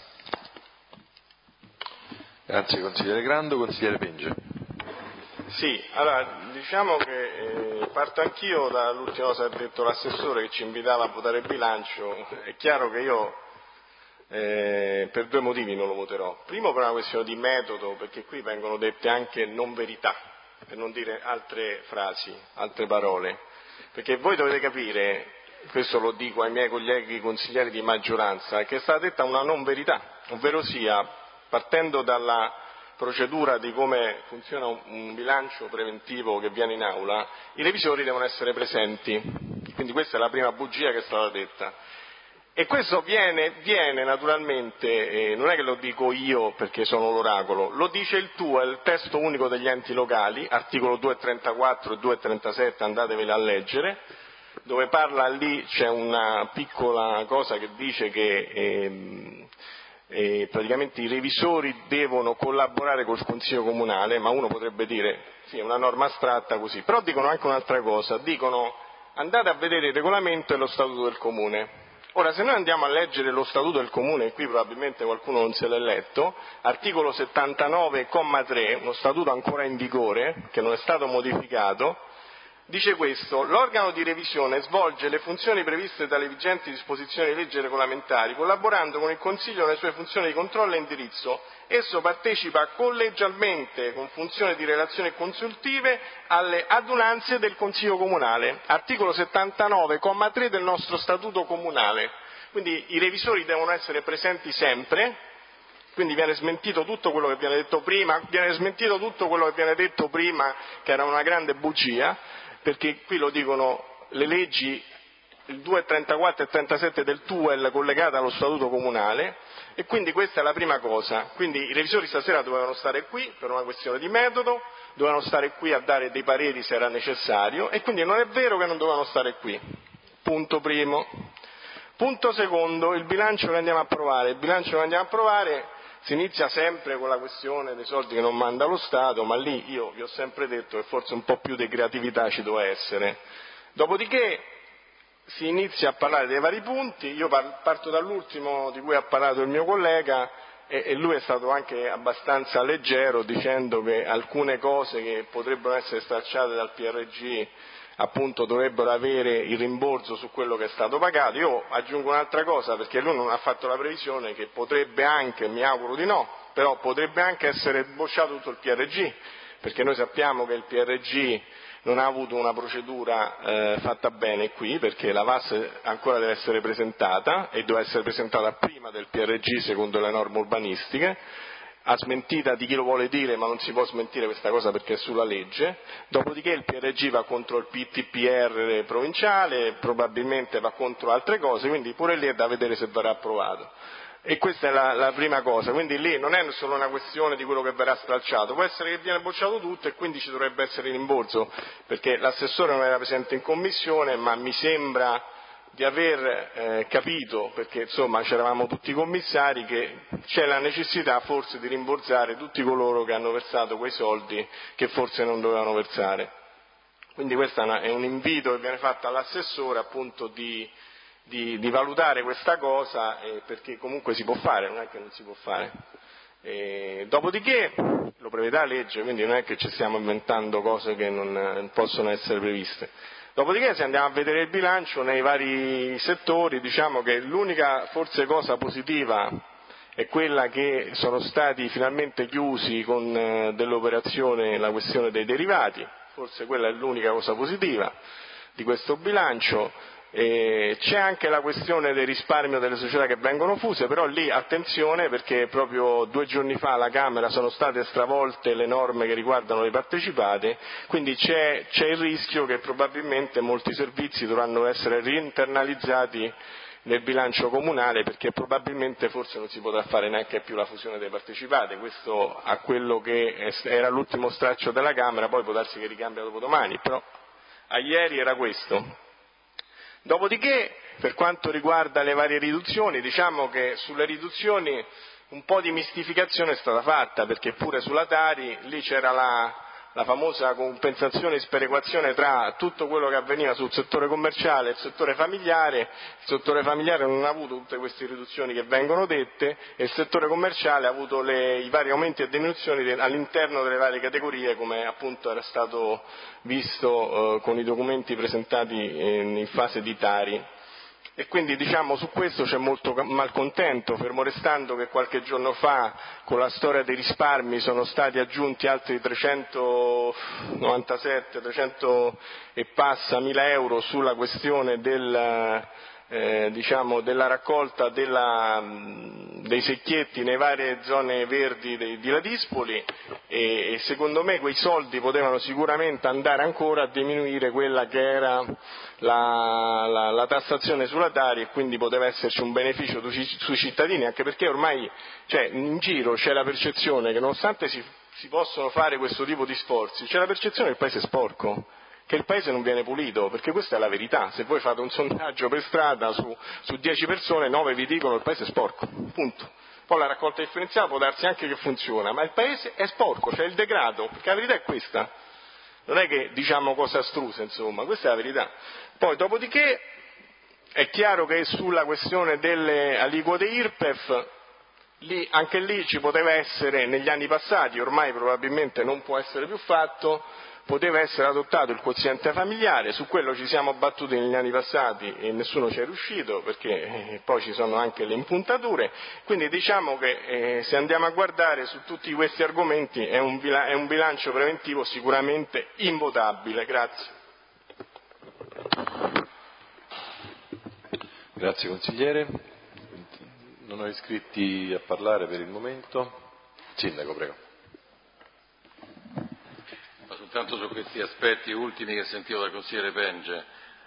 Grazie consigliere Grando. Consigliere Penge. Sì, allora diciamo che eh, parto anch'io dall'ultima cosa che ha detto l'assessore, che ci invitava a votare il bilancio. È chiaro che io eh, per due motivi non lo voterò. Primo per una questione di metodo, perché qui vengono dette anche non verità, per non dire altre frasi, altre parole, perché voi dovete capire questo lo dico ai miei colleghi consiglieri di maggioranza, è che è stata detta una non verità, ovvero sia, partendo dalla procedura di come funziona un, un bilancio preventivo che viene in aula, i revisori devono essere presenti, quindi questa è la prima bugia che è stata detta. E questo viene, viene naturalmente, eh, non è che lo dico io perché sono l'oracolo, lo dice il T U E L, il testo unico degli enti locali, articolo duecentotrentaquattro e duecentotrentasette, andateveli a leggere, dove parla lì, c'è una piccola cosa che dice che ehm, eh, praticamente i revisori devono collaborare col Consiglio Comunale, ma uno potrebbe dire, sì, è una norma astratta così, però dicono anche un'altra cosa, dicono andate a vedere il regolamento e lo statuto del Comune. Ora, se noi andiamo a leggere lo statuto del Comune, e qui probabilmente qualcuno non se l'è letto, articolo settantanove, comma tre, uno statuto ancora in vigore, che non è stato modificato, dice questo: l'organo di revisione svolge le funzioni previste dalle vigenti disposizioni di legge regolamentari, collaborando con il Consiglio nelle sue funzioni di controllo e indirizzo. Esso partecipa collegialmente, con funzioni di relazioni consultive, alle adunanze del Consiglio Comunale. Articolo settantanove, comma tre del nostro Statuto Comunale. Quindi i revisori devono essere presenti sempre, quindi viene smentito tutto quello che viene detto prima, viene smentito tutto quello che viene detto prima, che era una grande bugia, perché qui lo dicono le leggi, il duecentotrentaquattro e trentasette del T U E L collegate allo Statuto Comunale, e quindi questa è la prima cosa. Quindi i revisori stasera dovevano stare qui per una questione di metodo, dovevano stare qui a dare dei pareri se era necessario, e quindi non è vero che non dovevano stare qui. Punto primo. Punto secondo, il bilancio che andiamo a approvare. Il bilancio che andiamo a approvare si inizia sempre con la questione dei soldi che non manda lo Stato, ma lì io vi ho sempre detto che forse un po' più di creatività ci doveva essere. Dopodiché si inizia a parlare dei vari punti, io parto dall'ultimo di cui ha parlato il mio collega, e, e lui è stato anche abbastanza leggero dicendo che alcune cose che potrebbero essere stracciate dal P R G appunto dovrebbero avere il rimborso su quello che è stato pagato. Io aggiungo un'altra cosa, perché lui non ha fatto la previsione che potrebbe anche, mi auguro di no, però potrebbe anche essere bocciato tutto il P R G, perché noi sappiamo che il P R G non ha avuto una procedura eh, fatta bene qui, perché la V A S ancora deve essere presentata e deve essere presentata prima del P R G secondo le norme urbanistiche, a smentita di chi lo vuole dire, ma non si può smentire questa cosa perché è sulla legge. Dopodiché il P R G va contro il P T P R provinciale, probabilmente va contro altre cose, quindi pure lì è da vedere se verrà approvato. E questa è la, la prima cosa, quindi lì non è solo una questione di quello che verrà stralciato, può essere che viene bocciato tutto e quindi ci dovrebbe essere il rimborso, perché l'assessore non era presente in commissione, ma mi sembra di aver eh, capito, perché insomma c'eravamo tutti commissari, che c'è la necessità forse di rimborsare tutti coloro che hanno versato quei soldi che forse non dovevano versare. Quindi questo è un invito che viene fatto all'assessore appunto di Di, di valutare questa cosa, eh, perché comunque si può fare, non è che non si può fare. E, dopodiché lo prevede la legge, quindi non è che ci stiamo inventando cose che non eh, possono essere previste. Dopodiché, se andiamo a vedere il bilancio nei vari settori, diciamo che l'unica forse cosa positiva è quella che sono stati finalmente chiusi con eh, dell'operazione la questione dei derivati, forse quella è l'unica cosa positiva di questo bilancio. E c'è anche la questione del risparmio delle società che vengono fuse, però lì attenzione, perché proprio due giorni fa alla Camera sono state stravolte le norme che riguardano le partecipate, quindi c'è, c'è il rischio che probabilmente molti servizi dovranno essere riinternalizzati nel bilancio comunale, perché probabilmente forse non si potrà fare neanche più la fusione delle partecipate. Questo a quello che era l'ultimo straccio della Camera, poi può darsi che ricambia dopodomani, però a ieri era questo. Dopodiché, per quanto riguarda le varie riduzioni, diciamo che sulle riduzioni un po' di mistificazione è stata fatta, perché pure sulla Tari lì c'era la, la famosa compensazione e sperequazione tra tutto quello che avveniva sul settore commerciale e il settore familiare. Il settore familiare non ha avuto tutte queste riduzioni che vengono dette e il settore commerciale ha avuto le, i vari aumenti e diminuzioni de, all'interno delle varie categorie, come appunto era stato visto eh, con i documenti presentati in, in fase di Tari. e quindi diciamo su questo c'è molto malcontento, fermo restando che qualche giorno fa con la storia dei risparmi sono stati aggiunti altri trecentonovantasette, trecento e passa mila euro sulla questione del Eh, diciamo della raccolta della, dei secchietti nei varie zone verdi dei, di Ladispoli e, e secondo me quei soldi potevano sicuramente andare ancora a diminuire quella che era la, la, la tassazione sulla Tari e quindi poteva esserci un beneficio sui cittadini, anche perché ormai cioè, in giro c'è la percezione che nonostante si, si possono fare questo tipo di sforzi, c'è la percezione che il paese è sporco, che il paese non viene pulito, perché questa è la verità. Se voi fate un sondaggio per strada su, su dieci persone, nove vi dicono che il paese è sporco, punto. Poi la raccolta differenziata può darsi anche che funziona, ma il paese è sporco, c'è il degrado, perché la verità è questa. Non è che diciamo cose astruse, insomma, questa è la verità. Poi, dopodiché, è chiaro che sulla questione delle aliquote I R P E F, lì, anche lì ci poteva essere, negli anni passati, ormai probabilmente non può essere più fatto, poteva essere adottato il quoziente familiare, su quello ci siamo battuti negli anni passati e nessuno ci è riuscito perché eh, poi ci sono anche le impuntature, quindi diciamo che eh, se andiamo a guardare su tutti questi argomenti è un, è un bilancio preventivo sicuramente invotabile. Grazie. Grazie consigliere. Non ho iscritti a parlare per il momento. Sindaco, prego. Soltanto su questi aspetti ultimi che sentivo dal consigliere Penge,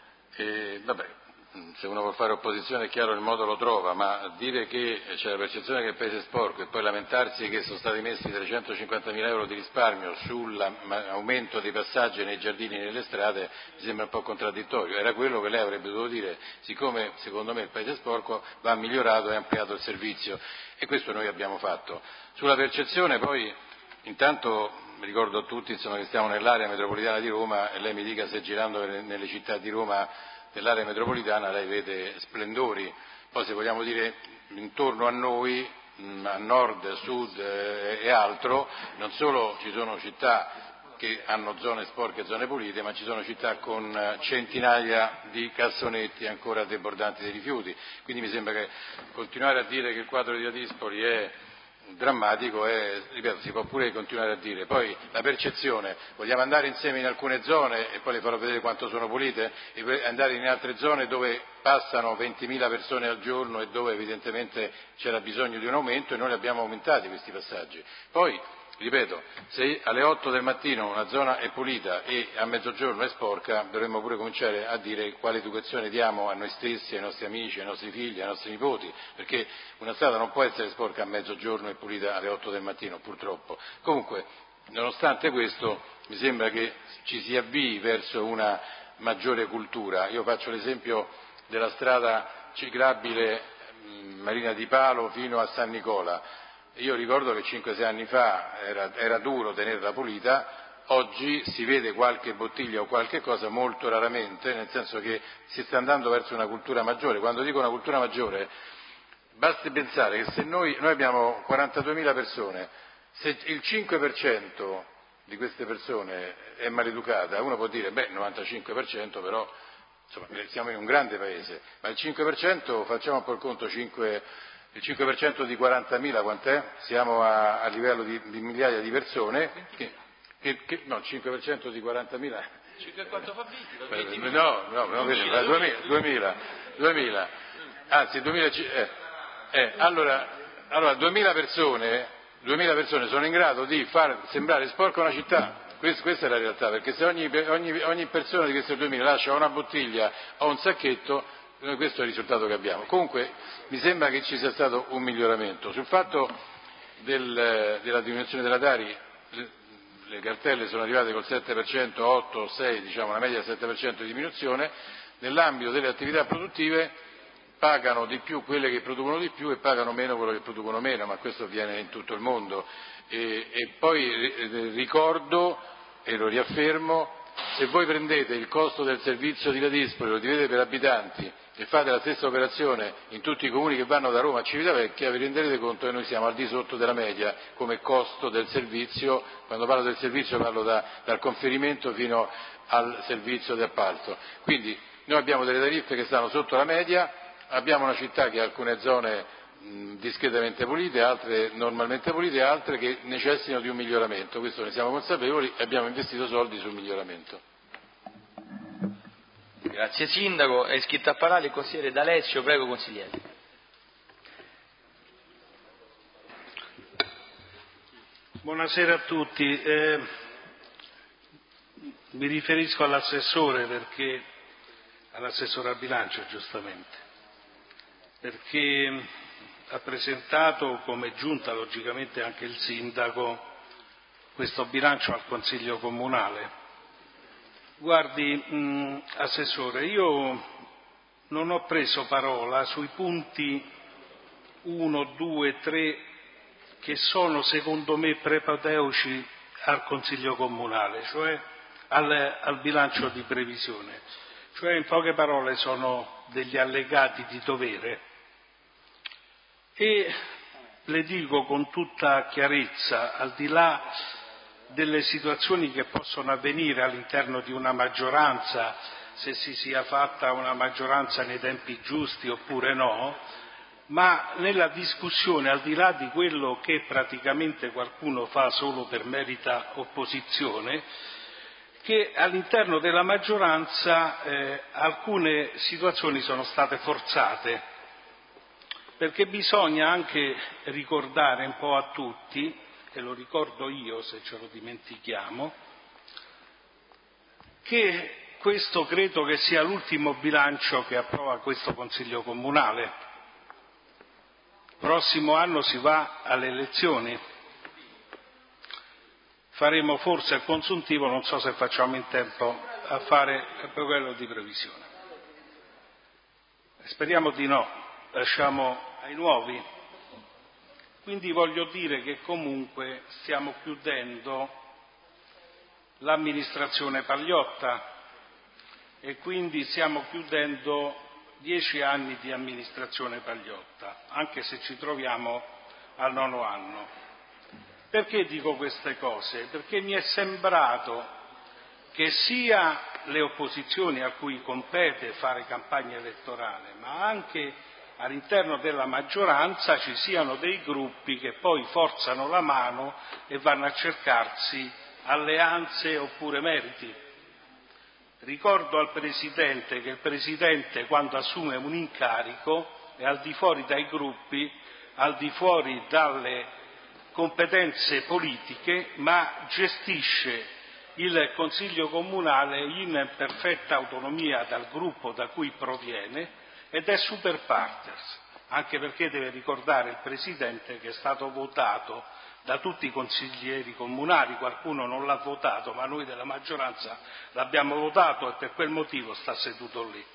e, vabbè, se uno vuole fare opposizione è chiaro il modo lo trova, ma dire che c'è la percezione che il paese è sporco e poi lamentarsi che sono stati messi trecentocinquantamila euro di risparmio sull'aumento dei passaggi nei giardini e nelle strade mi sembra un po' contraddittorio. Era quello che lei avrebbe dovuto dire, siccome secondo me il paese è sporco va migliorato e ampliato il servizio, e questo noi abbiamo fatto. Sulla percezione poi intanto ricordo a tutti insomma, che stiamo nell'area metropolitana di Roma e lei mi dica se girando nelle città di Roma dell'area metropolitana lei vede splendori, poi se vogliamo dire intorno a noi, a nord, sud e altro, non solo ci sono città che hanno zone sporche e zone pulite, ma ci sono città con centinaia di cassonetti ancora debordanti di rifiuti, quindi mi sembra che continuare a dire che il quadro di Ladispoli è drammatico è, ripeto, si può pure continuare a dire. Poi la percezione, vogliamo andare insieme in alcune zone e poi le farò vedere quanto sono pulite, e andare in altre zone dove passano ventimila persone al giorno e dove evidentemente c'era bisogno di un aumento e noi li abbiamo aumentati questi passaggi. Poi, ripeto, se alle otto del mattino una zona è pulita e a mezzogiorno è sporca, dovremmo pure cominciare a dire quale educazione diamo a noi stessi, ai nostri amici, ai nostri figli, ai nostri nipoti, perché una strada non può essere sporca a mezzogiorno e pulita alle otto del mattino, purtroppo. Comunque, nonostante questo, mi sembra che ci si avvii verso una maggiore cultura. Io faccio l'esempio della strada ciclabile Marina di Palo fino a San Nicola. Io ricordo che cinque sei anni fa era, era duro tenerla pulita, oggi si vede qualche bottiglia o qualche cosa molto raramente, nel senso che si sta andando verso una cultura maggiore. Quando dico una cultura maggiore, basti pensare che se noi, noi abbiamo quarantaduemila persone, se il cinque per cento di queste persone è maleducata, uno può dire, beh, novantacinque per cento però, insomma, siamo in un grande paese, ma il cinque per cento, facciamo un po' il conto, cinque il cinque per cento di quarantamila quant'è? Siamo a, a livello di, di migliaia di persone, che, che, che, no, il cinque per cento di quarantamila. cinque quanto fa venti? No, no, no, duemila, duemila, duemila, anzi duemila, eh, eh, allora, allora duemila persone, duemila persone sono in grado di far sembrare sporca una città. Questa, questa è la realtà, perché se ogni, ogni, ogni persona di queste duemila lascia una bottiglia o un sacchetto, questo è il risultato che abbiamo. Comunque mi sembra che ci sia stato un miglioramento. Sul fatto del, della diminuzione della Tari, le, le cartelle sono arrivate col sette per cento, otto, sei, diciamo una media del sette per cento di diminuzione, nell'ambito delle attività produttive pagano di più quelle che producono di più e pagano meno quello che producono meno, ma questo avviene in tutto il mondo. E, e poi ricordo, e lo riaffermo, se voi prendete il costo del servizio di Ladispoli, lo dividete per abitanti e fate la stessa operazione in tutti i comuni che vanno da Roma a Civitavecchia, vi renderete conto che noi siamo al di sotto della media come costo del servizio. Quando parlo del servizio parlo da, dal conferimento fino al servizio di appalto. Quindi noi abbiamo delle tariffe che stanno sotto la media abbiamo una città che ha alcune zone mh, discretamente pulite, altre normalmente pulite, altre che necessitano di un miglioramento. Questo ne siamo consapevoli e abbiamo investito soldi sul miglioramento. Grazie Sindaco. È iscritto a parlare il consigliere D'Alessio, prego consigliere. Buonasera a tutti. Eh, mi riferisco all'assessore perché all'assessore al bilancio giustamente, perché ha presentato come giunta logicamente anche il sindaco questo bilancio al Consiglio Comunale. Guardi, mh, Assessore, io non ho preso parola sui punti uno, due, tre che sono secondo me prepateutici al Consiglio Comunale, cioè al, al bilancio di previsione. Cioè in poche parole sono degli allegati di dovere. E le dico con tutta chiarezza, al di là delle situazioni che possono avvenire all'interno di una maggioranza, se si sia fatta una maggioranza nei tempi giusti oppure no, ma nella discussione, al di là di quello che praticamente qualcuno fa solo per merita opposizione, che all'interno della maggioranza eh, alcune situazioni sono state forzate, perché bisogna anche ricordare un po' a tutti, e lo ricordo io se ce lo dimentichiamo, che questo credo che sia l'ultimo bilancio che approva questo Consiglio Comunale. Prossimo anno si va alle elezioni. Faremo forse il consuntivo, non so se facciamo in tempo a fare il programma di previsione. Speriamo di no, lasciamo ai nuovi. Quindi voglio dire che comunque stiamo chiudendo l'amministrazione Pagliotta e quindi stiamo chiudendo dieci anni di amministrazione Pagliotta, anche se ci troviamo al nono anno. Perché dico queste cose? Perché mi è sembrato che sia le opposizioni a cui compete fare campagna elettorale, ma anche all'interno della maggioranza ci siano dei gruppi che poi forzano la mano e vanno a cercarsi alleanze oppure meriti. Ricordo al Presidente che il Presidente quando assume un incarico è al di fuori dai gruppi, al di fuori dalle competenze politiche, ma gestisce il Consiglio Comunale in perfetta autonomia dal gruppo da cui proviene ed è super partes, anche perché deve ricordare il Presidente che è stato votato da tutti i consiglieri comunali, qualcuno non l'ha votato, ma noi della maggioranza l'abbiamo votato e per quel motivo sta seduto lì.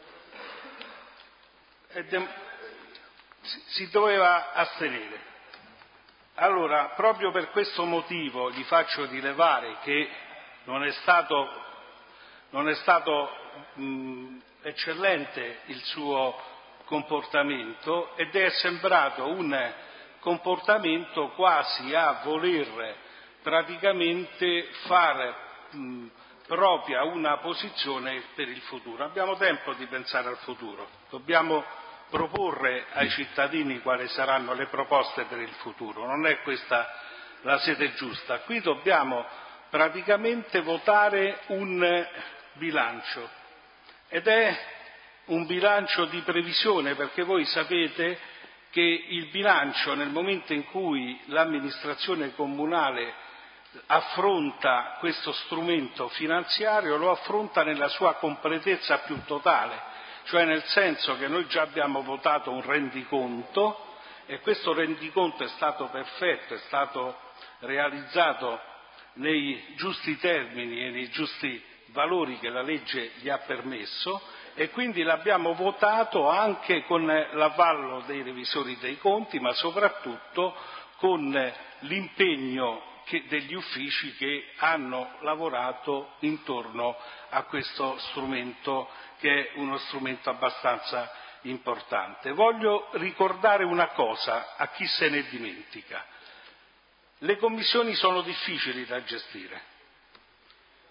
Ed, si doveva astenere. Allora, proprio per questo motivo gli faccio rilevare che non è stato, non è stato mh, eccellente il suo comportamento ed è sembrato un comportamento quasi a voler praticamente fare mh, propria una posizione per il futuro. Abbiamo tempo di pensare al futuro, dobbiamo proporre ai cittadini quali saranno le proposte per il futuro, non è questa la sede giusta. Qui dobbiamo praticamente votare un bilancio ed è un bilancio di previsione, perché voi sapete che il bilancio nel momento in cui l'amministrazione comunale affronta questo strumento finanziario lo affronta nella sua completezza più totale, cioè nel senso che noi già abbiamo votato un rendiconto e questo rendiconto è stato perfetto, è stato realizzato nei giusti termini e nei giusti valori che la legge gli ha permesso e quindi l'abbiamo votato anche con l'avallo dei revisori dei conti, ma soprattutto con l'impegno che, degli uffici che hanno lavorato intorno a questo strumento, che è uno strumento abbastanza importante. Voglio ricordare una cosa a chi se ne dimentica. Le commissioni sono difficili da gestire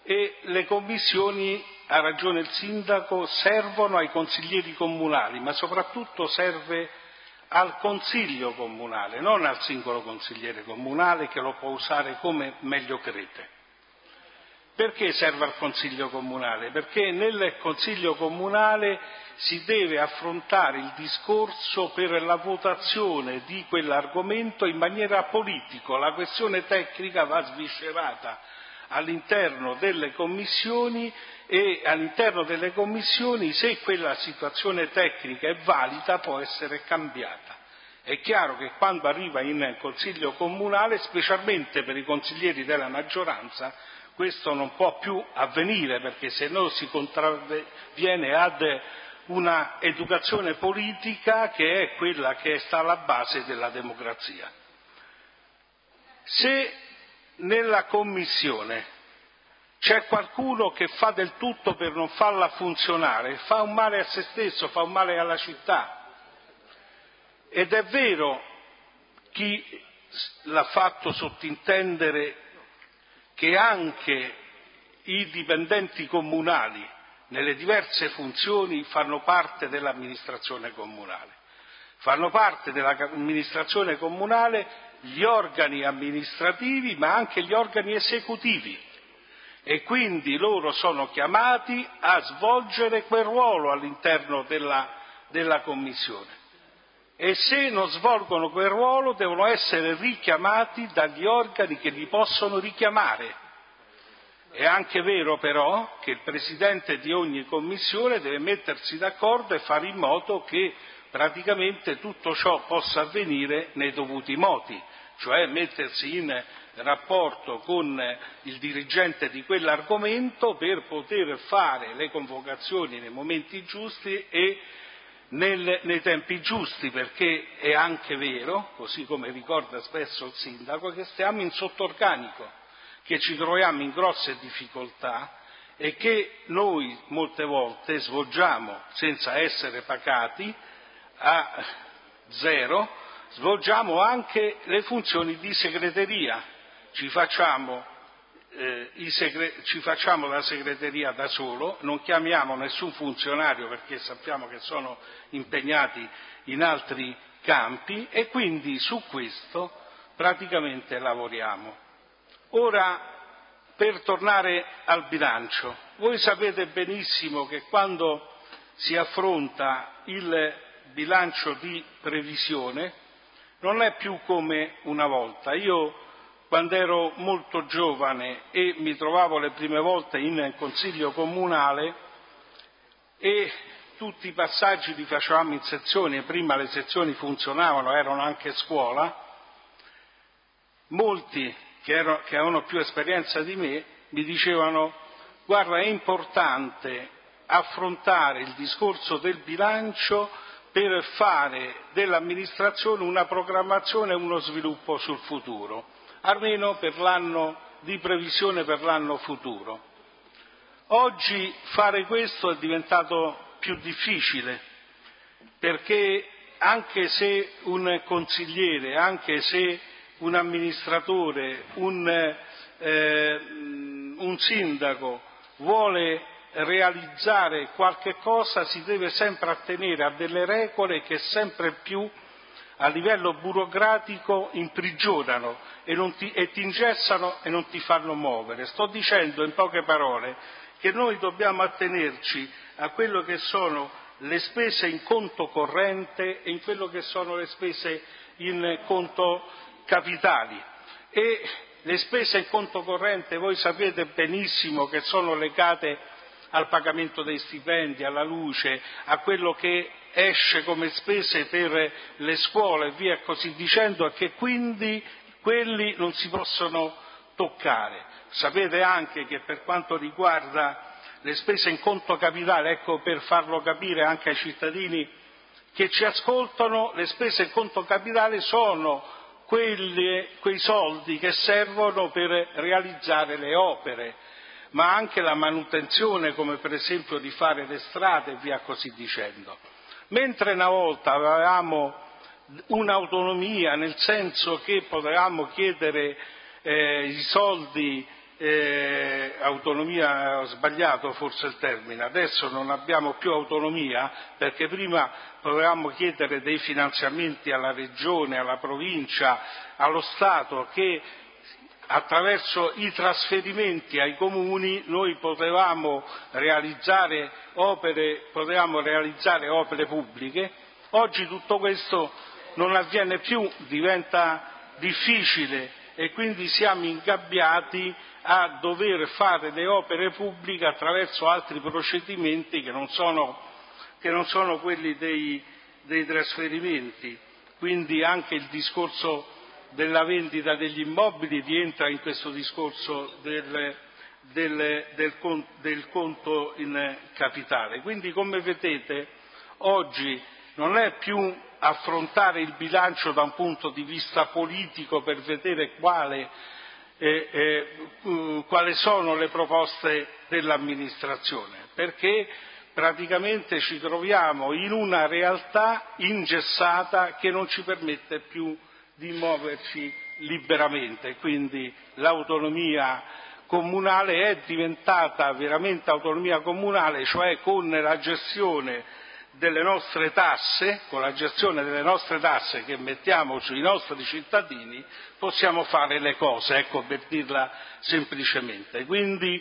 e le commissioni, ha ragione il sindaco, servono ai consiglieri comunali, ma soprattutto serve al consiglio comunale, non al singolo consigliere comunale che lo può usare come meglio crede. Perché serve al consiglio comunale? Perché nel consiglio comunale si deve affrontare il discorso per la votazione di quell'argomento in maniera politica, la questione tecnica va sviscerata all'interno delle commissioni e all'interno delle commissioni, se quella situazione tecnica è valida, può essere cambiata. È chiaro che quando arriva in consiglio comunale, specialmente per i consiglieri della maggioranza, questo non può più avvenire, perché se no si contravviene ad una educazione politica che è quella che sta alla base della democrazia. Se nella commissione c'è qualcuno che fa del tutto per non farla funzionare, fa un male a se stesso, fa un male alla città. Ed è vero, chi l'ha fatto sottintendere che anche i dipendenti comunali nelle diverse funzioni fanno parte dell'amministrazione comunale. Fanno parte dell'amministrazione comunale gli organi amministrativi, ma anche gli organi esecutivi, e quindi loro sono chiamati a svolgere quel ruolo all'interno della, della Commissione. E se non svolgono quel ruolo devono essere richiamati dagli organi che li possono richiamare. È anche vero però che il Presidente di ogni Commissione deve mettersi d'accordo e fare in modo che praticamente tutto ciò possa avvenire nei dovuti modi, cioè mettersi in rapporto con il dirigente di quell'argomento per poter fare le convocazioni nei momenti giusti e nel, nei tempi giusti, perché è anche vero, così come ricorda spesso il sindaco, che stiamo in sottorganico, che ci troviamo in grosse difficoltà e che noi molte volte svolgiamo senza essere pagati a zero, svolgiamo anche le funzioni di segreteria, ci facciamo, eh, i segre- ci facciamo la segreteria da solo, non chiamiamo nessun funzionario perché sappiamo che sono impegnati in altri campi e quindi su questo praticamente lavoriamo. Ora, per tornare al bilancio, voi sapete benissimo che quando si affronta il bilancio di previsione non è più come una volta. Io, quando ero molto giovane e mi trovavo le prime volte in consiglio comunale e tutti i passaggi li facevamo in sezioni, e prima le sezioni funzionavano, erano anche scuola, molti che, erano, che avevano più esperienza di me mi dicevano: guarda, è importante affrontare il discorso del bilancio per fare dell'amministrazione una programmazione e uno sviluppo sul futuro, almeno per l'anno di previsione per l'anno futuro. Oggi fare questo è diventato più difficile, perché anche se un consigliere, anche se un amministratore, un, eh, un sindaco vuole realizzare qualche cosa, si deve sempre attenere a delle regole che sempre più a livello burocratico imprigionano e, non ti, e ti ingessano e non ti fanno muovere. Sto dicendo in poche parole che noi dobbiamo attenerci a quello che sono le spese in conto corrente e in quello che sono le spese in conto capitali. E le spese in conto corrente voi sapete benissimo che sono legate al pagamento dei stipendi, alla luce, a quello che esce come spese per le scuole e via così dicendo, e che quindi quelli non si possono toccare. Sapete anche che per quanto riguarda le spese in conto capitale, ecco, per farlo capire anche ai cittadini che ci ascoltano, le spese in conto capitale sono quelle, quei soldi che servono per realizzare le opere, ma anche la manutenzione, come per esempio di fare le strade e via così dicendo. Mentre una volta avevamo un'autonomia, nel senso che potevamo chiedere eh, i soldi eh, autonomia, ho sbagliato forse il termine, adesso non abbiamo più autonomia perché prima potevamo chiedere dei finanziamenti alla regione, alla provincia, allo Stato, che attraverso i trasferimenti ai comuni noi potevamo realizzare opere, potevamo realizzare opere pubbliche. Oggi tutto questo non avviene più, diventa difficile e quindi siamo ingabbiati a dover fare le opere pubbliche attraverso altri procedimenti che non sono, che non sono quelli dei, dei trasferimenti. Quindi anche il discorso della vendita degli immobili rientra in questo discorso del, del, del, del conto in capitale. Quindi, come vedete, oggi non è più affrontare il bilancio da un punto di vista politico per vedere quale, eh, eh, quali sono le proposte dell'amministrazione, perché praticamente ci troviamo in una realtà ingessata che non ci permette più di muoverci liberamente, quindi l'autonomia comunale è diventata veramente autonomia comunale, cioè con la gestione delle nostre tasse, con la gestione delle nostre tasse che mettiamo sui nostri cittadini, possiamo fare le cose, ecco, per dirla semplicemente. Quindi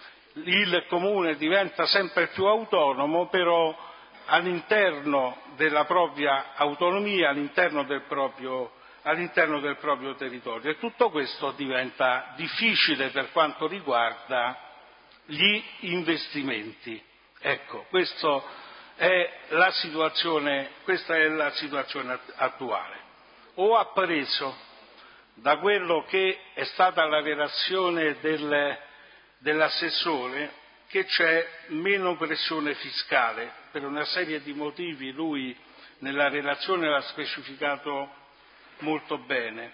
il comune diventa sempre più autonomo, però all'interno della propria autonomia, all'interno del proprio all'interno del proprio territorio, e tutto questo diventa difficile per quanto riguarda gli investimenti. Ecco, questo è la situazione, questa è la situazione attuale. Ho appreso da quello che è stata la relazione del, dell'assessore che c'è meno pressione fiscale, per una serie di motivi lui nella relazione l'ha specificato molto bene.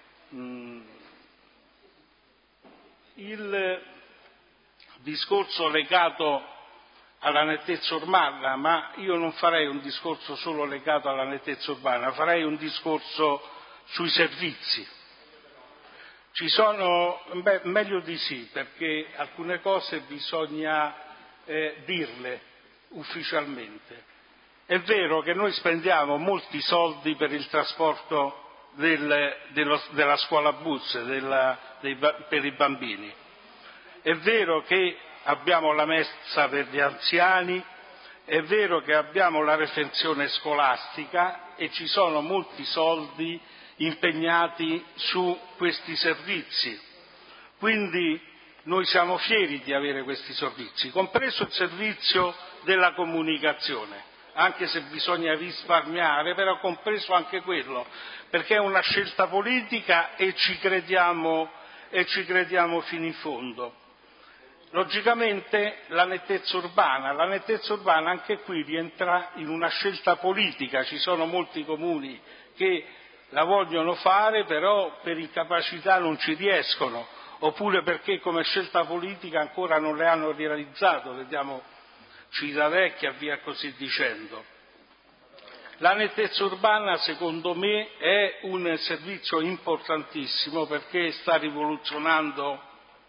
Il discorso legato alla nettezza urbana, ma io non farei un discorso solo legato alla nettezza urbana, farei un discorso sui servizi. Ci sono, beh, meglio di sì, perché alcune cose bisogna eh, dirle ufficialmente. È vero che noi spendiamo molti soldi per il trasporto Del, dello, della scuola bus della, dei, per i bambini. È vero che abbiamo la mensa per gli anziani, è vero che abbiamo la refezione scolastica e ci sono molti soldi impegnati su questi servizi. Quindi noi siamo fieri di avere questi servizi, compreso il servizio della comunicazione, anche se bisogna risparmiare, però compreso anche quello, perché è una scelta politica e ci crediamo, e ci crediamo fino in fondo. Logicamente la nettezza urbana, la nettezza urbana anche qui rientra in una scelta politica, ci sono molti comuni che la vogliono fare, però per incapacità non ci riescono, oppure perché come scelta politica ancora non le hanno realizzato, vediamo Civitavecchia, via così dicendo. La nettezza urbana, secondo me, è un servizio importantissimo perché sta rivoluzionando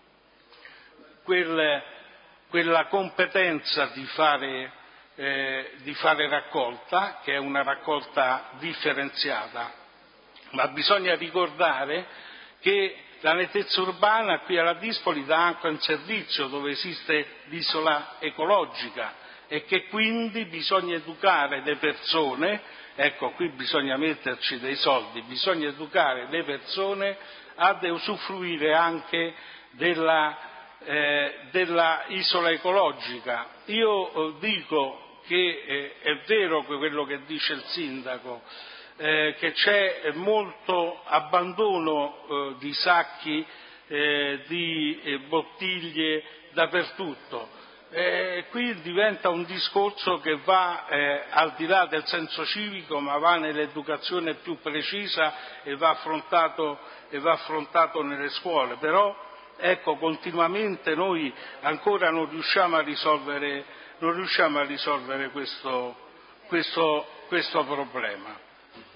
quel, quella competenza di fare, eh, di fare raccolta, che è una raccolta differenziata. Ma bisogna ricordare che la nettezza urbana qui alla Dispoli dà anche un servizio dove esiste l'isola ecologica e che quindi bisogna educare le persone, ecco qui bisogna metterci dei soldi, bisogna educare le persone ad usufruire anche della, eh, della isola ecologica. Io eh, dico che eh, è vero quello che dice il sindaco, eh, che c'è molto abbandono eh, di sacchi, eh, di eh, bottiglie dappertutto. Eh, qui diventa un discorso che va eh, al di là del senso civico, ma va nell'educazione più precisa e va affrontato, e va affrontato nelle scuole. Però ecco, continuamente noi ancora non riusciamo a risolvere, non riusciamo a risolvere questo, questo, questo problema.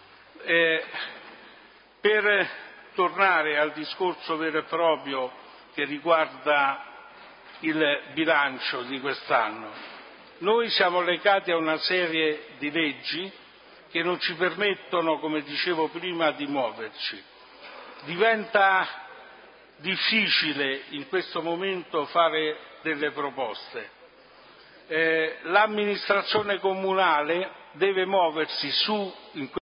Eh, per tornare al discorso vero e proprio che riguarda il bilancio di quest'anno. Noi siamo legati a una serie di leggi che non ci permettono, come dicevo prima, di muoverci. Diventa difficile in questo momento fare delle proposte. Eh, l'amministrazione comunale deve muoversi su in